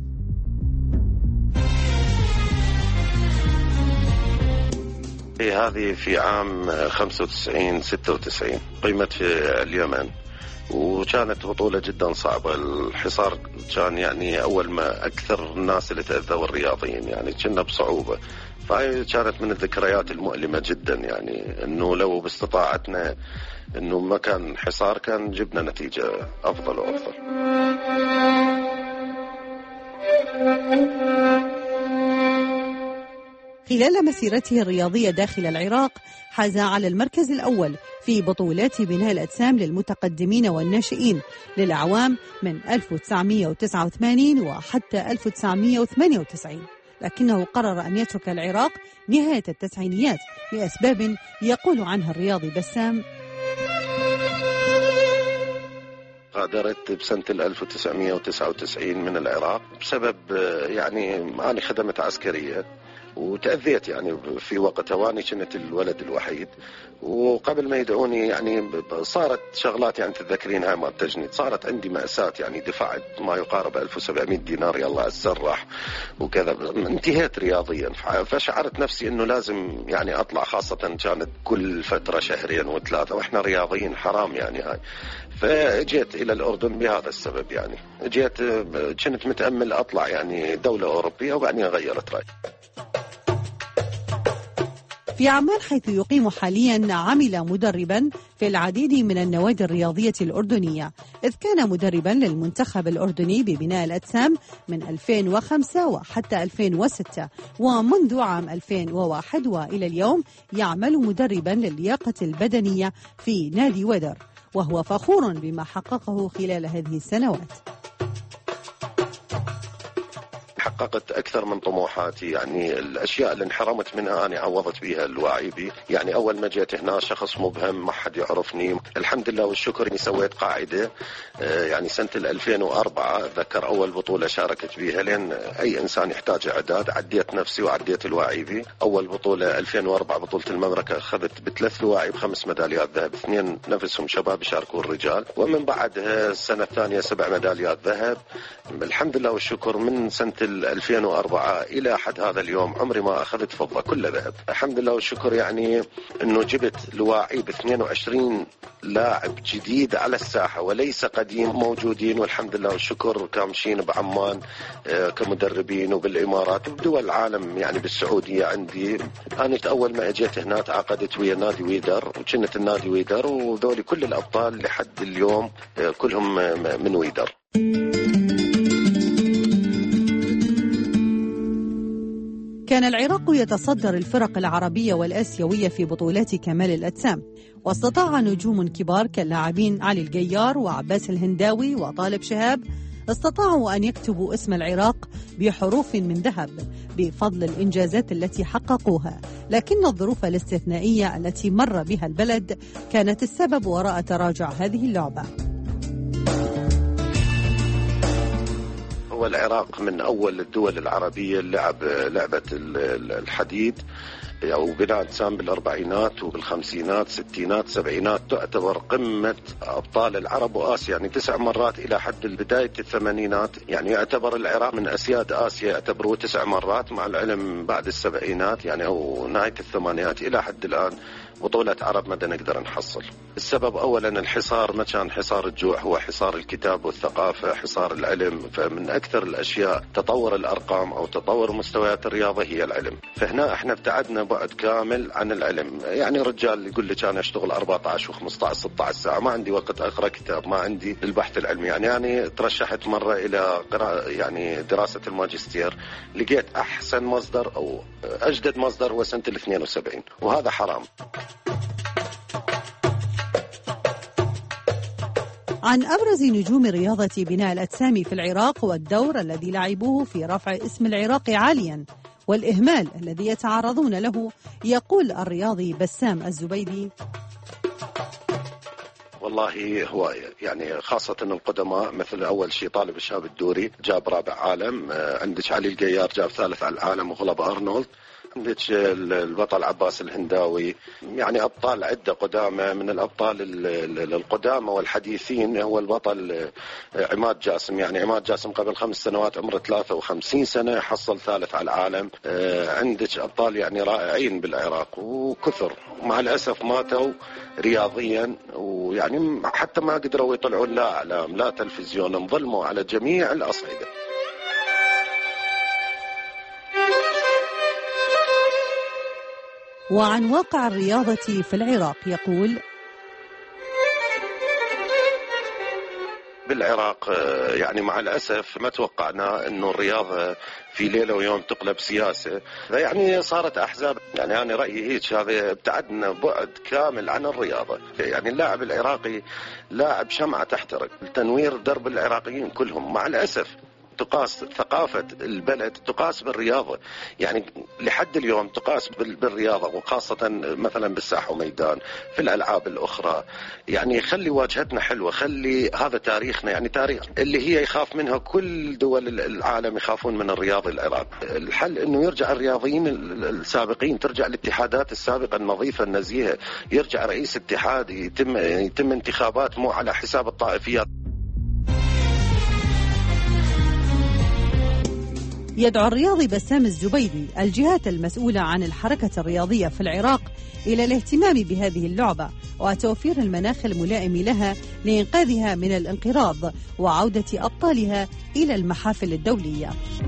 هذه في عام 95-96 قيمت في اليمن، وكانت بطولة جدا صعبة. الحصار كان يعني أول ما أكثر الناس اللي تأذوا الرياضيين، يعني كنا بصعوبة. فهي كانت من الذكريات المؤلمة جدا، يعني أنه لو باستطاعتنا أنه ما كان حصار كان جبنا نتيجة أفضل وأفضل. خلال مسيرته الرياضية داخل العراق حاز على المركز الأول في بطولات بناء الأجسام للمتقدمين والناشئين للأعوام من 1989 وحتى 1998، لكنه قرر أن يترك العراق نهاية التسعينيات لأسباب يقول عنها الرياضي بسام. غادرت بسنة 1999 من العراق بسبب يعني أنا خدمت عسكرية وتأذيت يعني في وقتها، واني كنت الولد الوحيد. وقبل ما يدعوني يعني صارت شغلات يعني تتذكرين هاي مال التجنيد، صارت عندي مأساة يعني دفعت ما يقارب 1700 دينار يلا أتسرح وكذا، انتهيت رياضيا. فشعرت نفسي انه لازم يعني اطلع، خاصة كانت كل فترة شهرين وثلاثة واحنا رياضيين حرام يعني هاي. فجيت الى الاردن بهذا السبب، يعني جيت كنت متأمل اطلع يعني دولة اوروبية وبعدين غيرت رأيي. في عمان حيث يقيم حاليا عمل مدربا في العديد من النوادي الرياضية الأردنية، إذ كان مدربا للمنتخب الأردني ببناء الأجسام من 2005 وحتى 2006، ومنذ عام 2001 وإلى اليوم يعمل مدربا للياقة البدنية في نادي ودر، وهو فخور بما حققه خلال هذه السنوات. حققت أكثر من طموحاتي، يعني الأشياء اللي انحرمت منها أنا عوضت بها الوعي بي. يعني أول ما جيت هنا شخص مبهم ما حد يعرفني، الحمد لله والشكر إني سويت قاعدة. يعني سنة 2004 أتذكر أول بطولة شاركت بها، لأن أي إنسان يحتاج إعداد. عديت نفسي وعديت الوعي بي. أول بطولة 2004 بطولة المملكة أخذت ب3 لواعي ب5 ميداليات ذهب، 2 نفسهم شباب يشاركوا الرجال. ومن بعدها السنة الثانية 7 ميداليات ذهب. الحمد لله والشكر من سنة 2004 إلى حد هذا اليوم عمري ما أخذت فضة، كلها ذهب. الحمد لله والشكر يعني أنه جبت لواعي ب22 لاعب جديد على الساحة وليس قديم موجودين، والحمد لله والشكر كامشين بعمان كمدربين وبالإمارات وبدول العالم، يعني بالسعودية. عندي أنا أول ما أجيت هنا تعاقدت ويا نادي ويدر، وكنت النادي ويدر، وذولي كل الأبطال لحد اليوم كلهم من ويدر. كان العراق يتصدر الفرق العربية والآسيوية في بطولات كمال الأجسام، واستطاع نجوم كبار كاللاعبين علي القيار وعباس الهنداوي وطالب شهاب استطاعوا أن يكتبوا اسم العراق بحروف من ذهب بفضل الإنجازات التي حققوها، لكن الظروف الاستثنائية التي مر بها البلد كانت السبب وراء تراجع هذه اللعبة. هو العراق من أول الدول العربية لعبة الحديد أو بناء أجسام بالأربعينات وبالخمسينات ستينات سبعينات، تعتبر قمة أبطال العرب وآسيا، يعني 9 مرات إلى حد بداية الثمانينات. يعني يعتبر العراق من أسياد آسيا، يعتبروه 9 مرات، مع العلم بعد السبعينات يعني أو نهاية الثمانينات إلى حد الآن بطولة عرب ما نقدر نحصل. السبب أولا الحصار ما كان حصار الجوع، هو حصار الكتاب والثقافة، حصار العلم. فمن أكثر الأشياء تطور الأرقام أو تطور مستويات الرياضة هي العلم. فهنا احنا ابتعدنا بعد كامل عن العلم. يعني رجال يقول لك أنا أشتغل 14 و15 16 ساعة، ما عندي وقت أقرأ كتاب، ما عندي البحث العلمي. يعني ترشحت مرة إلى يعني دراسة الماجستير، لقيت أحسن مصدر أو أجدد مصدر هو سنة 72، وهذا حرام. عن أبرز نجوم رياضة بناء الأجسام في العراق والدور الذي لعبوه في رفع اسم العراق عاليا والإهمال الذي يتعرضون له، يقول الرياضي بسام الزبيدي: والله هو يعني خاصة القدماء، مثل أول شيء طالب الشهاب الدوري جاب 4 عالم، عندك علي القيار جاب 3 على العالم وغلب أرنولد، عندك البطل عباس الهنداوي. يعني أبطال عدة قدامى، من الأبطال القدامى والحديثين هو البطل عماد جاسم. يعني عماد جاسم قبل 5 سنوات عمره 53 سنة حصل 3 على العالم. عندك أبطال يعني رائعين بالعراق وكثر، مع الأسف ماتوا رياضيا، ويعني حتى ما قدروا يطلعون لا إعلام لا تلفزيون، انظلموا على جميع الأصعدة. وعن واقع الرياضة في العراق يقول: بالعراق يعني مع الأسف ما توقعنا أنه الرياضة في ليلة ويوم تقلب سياسة. يعني صارت أحزاب. يعني أنا رأيي هيك، هذا ابتعدنا بعد كامل عن الرياضة. يعني اللاعب العراقي لاعب شمعة تحترق، تنوير درب العراقيين كلهم. مع الأسف تقاس ثقافة البلد تقاس بالرياضة، يعني لحد اليوم تقاس بالرياضة، وخاصة مثلا بالساحة وميدان في الألعاب الأخرى. يعني خلي واجهتنا حلوة، خلي هذا تاريخنا، يعني تاريخ اللي هي يخاف منها كل دول العالم، يخافون من الرياضي العراق. الحل أنه يرجع الرياضيين السابقين، ترجع الاتحادات السابقة النظيفة النزيهة، يرجع رئيس اتحاد، يتم انتخابات مو على حساب الطائفيات. يدعو الرياضي بسام الزبيدي الجهات المسؤولة عن الحركة الرياضية في العراق إلى الاهتمام بهذه اللعبة وتوفير المناخ الملائم لها لإنقاذها من الانقراض وعودة أبطالها إلى المحافل الدولية.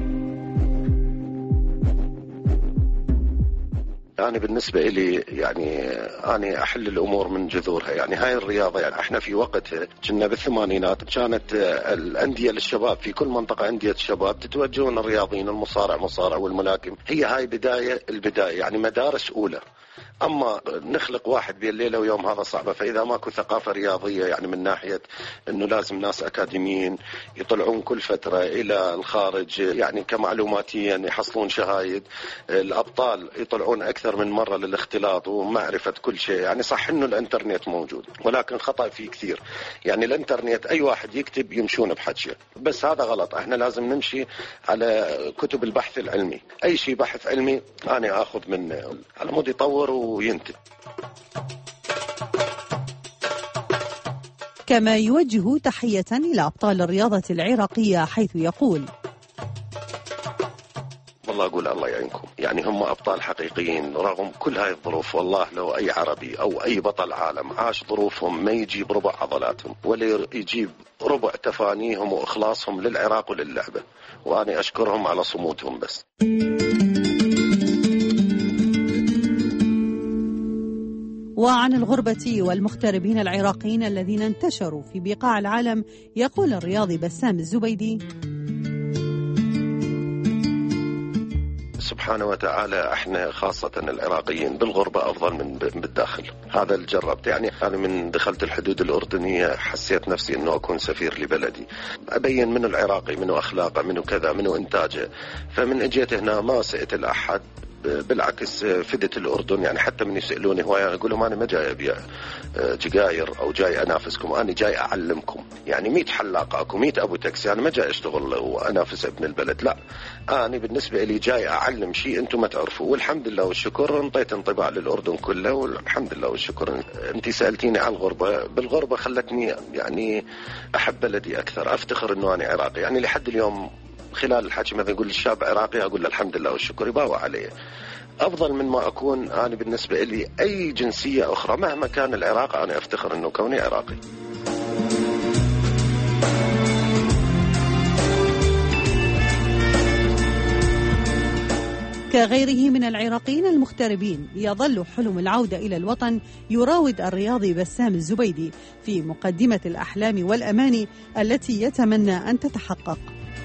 يعني بالنسبة إلي يعني أنا أحل الأمور من جذورها. يعني هاي الرياضة، يعني إحنا في وقتها كنا بالثمانينات كانت الأندية للشباب في كل منطقة، أندية الشباب تتوجهون الرياضيين، المصارع والملاكم. هي هاي البداية يعني مدارس أولى. أما نخلق واحد بين ليلة ويوم هذا صعبة. فإذا ماكو ثقافة رياضية، يعني من ناحية أنه لازم ناس أكاديميين يطلعون كل فترة إلى الخارج، يعني كمعلوماتيا يحصلون شهايد، الأبطال يطلعون أكثر من مرة للاختلاط ومعرفة كل شيء. يعني صح أنه الإنترنت موجود، ولكن خطأ فيه كثير. يعني الإنترنت أي واحد يكتب يمشون بحكي، بس هذا غلط. احنا لازم نمشي على كتب البحث العلمي. أي شيء بحث علمي أنا أخذ منه على مود يطور وينتهي. كما يوجه تحية إلى أبطال الرياضة العراقية، حيث يقول: والله أقول الله يعينكم، يعني هم أبطال حقيقيين رغم كل هاي الظروف. والله لو أي عربي أو أي بطل عالم عاش ظروفهم ما يجيب ربع عضلاتهم ولا يجيب ربع تفانيهم وإخلاصهم للعراق وللعبة، وأنا أشكرهم على صمودهم. بس وعن الغربة والمغتربين العراقيين الذين انتشروا في بقاع العالم يقول الرياضي بسام الزبيدي: سبحانه وتعالى احنا خاصة العراقيين بالغربة افضل من بالداخل. هذا اللي جربت. يعني انا من دخلت الحدود الاردنية حسيت نفسي انه اكون سفير لبلدي، ابين منه العراقي، منه اخلاقه، منه كذا، منه انتاجه. فمن اجيت هنا ما سئت الاحد، بالعكس فدت الأردن. يعني حتى من يسألوني هواية أقول لهم أنا ما جاي أبيع جقاير أو جاي أنافسكم، أنا جاي أعلمكم. يعني 100 حلاق أكو 100 أبو تاكسي، أنا ما جاي أشتغل وأنافس ابن البلد، لا، أنا بالنسبة لي جاي أعلم شيء أنتم ما تعرفوا. والحمد لله والشكر انطيت انطباع للأردن كله، والحمد لله والشكر. أنت سألتيني عن الغربة، بالغربة خلتني يعني أحب بلدي أكثر، أفتخر أنه أنا عراقي. يعني لحد اليوم خلال الحكي مثلا يقول الشاب عراقي، أقول له الحمد لله والشكر، يباوع عليه. أفضل من ما أكون أنا بالنسبة لي أي جنسية أخرى مهما كان العراق، أنا أفتخر أنه كوني عراقي. كغيره من العراقيين المغتربين يظل حلم العودة إلى الوطن يراود الرياضي بسام الزبيدي في مقدمة الأحلام والأماني التي يتمنى أن تتحقق.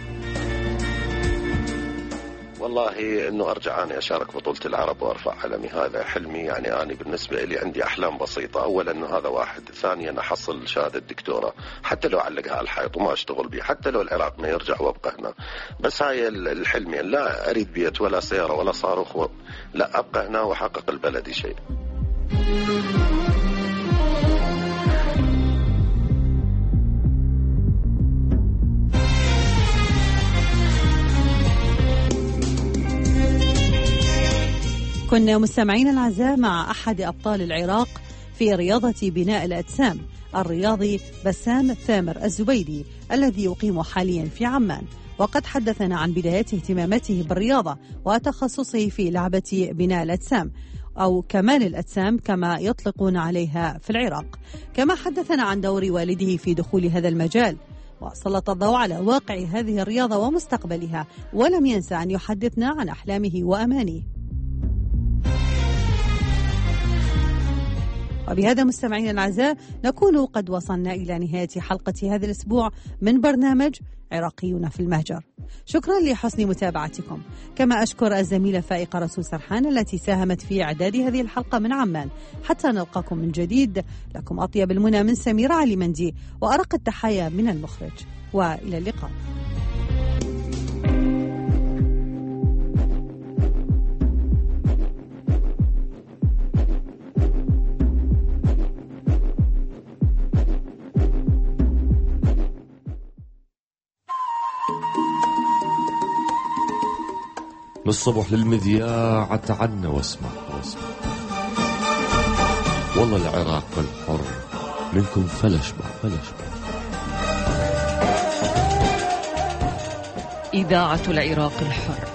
والله انه ارجع انا اشارك بطولة العرب وارفع علمي، هذا حلمي. يعني انا بالنسبة لي عندي احلام بسيطة. اولا انه هذا واحد، ثانيا احصل شهادة دكتوراه حتى لو اعلقها على الحيط وما اشتغل بيه، حتى لو العراق ما يرجع وابقى هنا. بس هاي الحلم. يعني لا اريد بيت ولا سيارة ولا صاروخ، لا، ابقى هنا واحقق البلدي شيء. كنا مستمعين الأعزاء مع أحد أبطال العراق في رياضة بناء الأجسام، الرياضي بسام ثامر الزبيدي الذي يقيم حاليا في عمان، وقد حدثنا عن بدايات اهتماماته بالرياضة وتخصصه في لعبة بناء الأجسام أو كمال الأجسام كما يطلقون عليها في العراق. كما حدثنا عن دور والده في دخول هذا المجال، وسلط الضوء على واقع هذه الرياضة ومستقبلها، ولم ينسى أن يحدثنا عن أحلامه وأمانيه. وبهذا مستمعينا الأعزاء نكون قد وصلنا إلى نهاية حلقة هذا الأسبوع من برنامج عراقيون في المهجر. شكرا لحسن متابعتكم، كما أشكر الزميلة فائقة رسول سرحان التي ساهمت في إعداد هذه الحلقة من عمان. حتى نلقاكم من جديد، لكم أطيب المنى من سميرة علي مندي وأرق التحايا من المخرج، وإلى اللقاء. من الصبح للمذياع تعنا واسمع والله العراق الحر منكم فلش بع. إذاعة العراق الحر.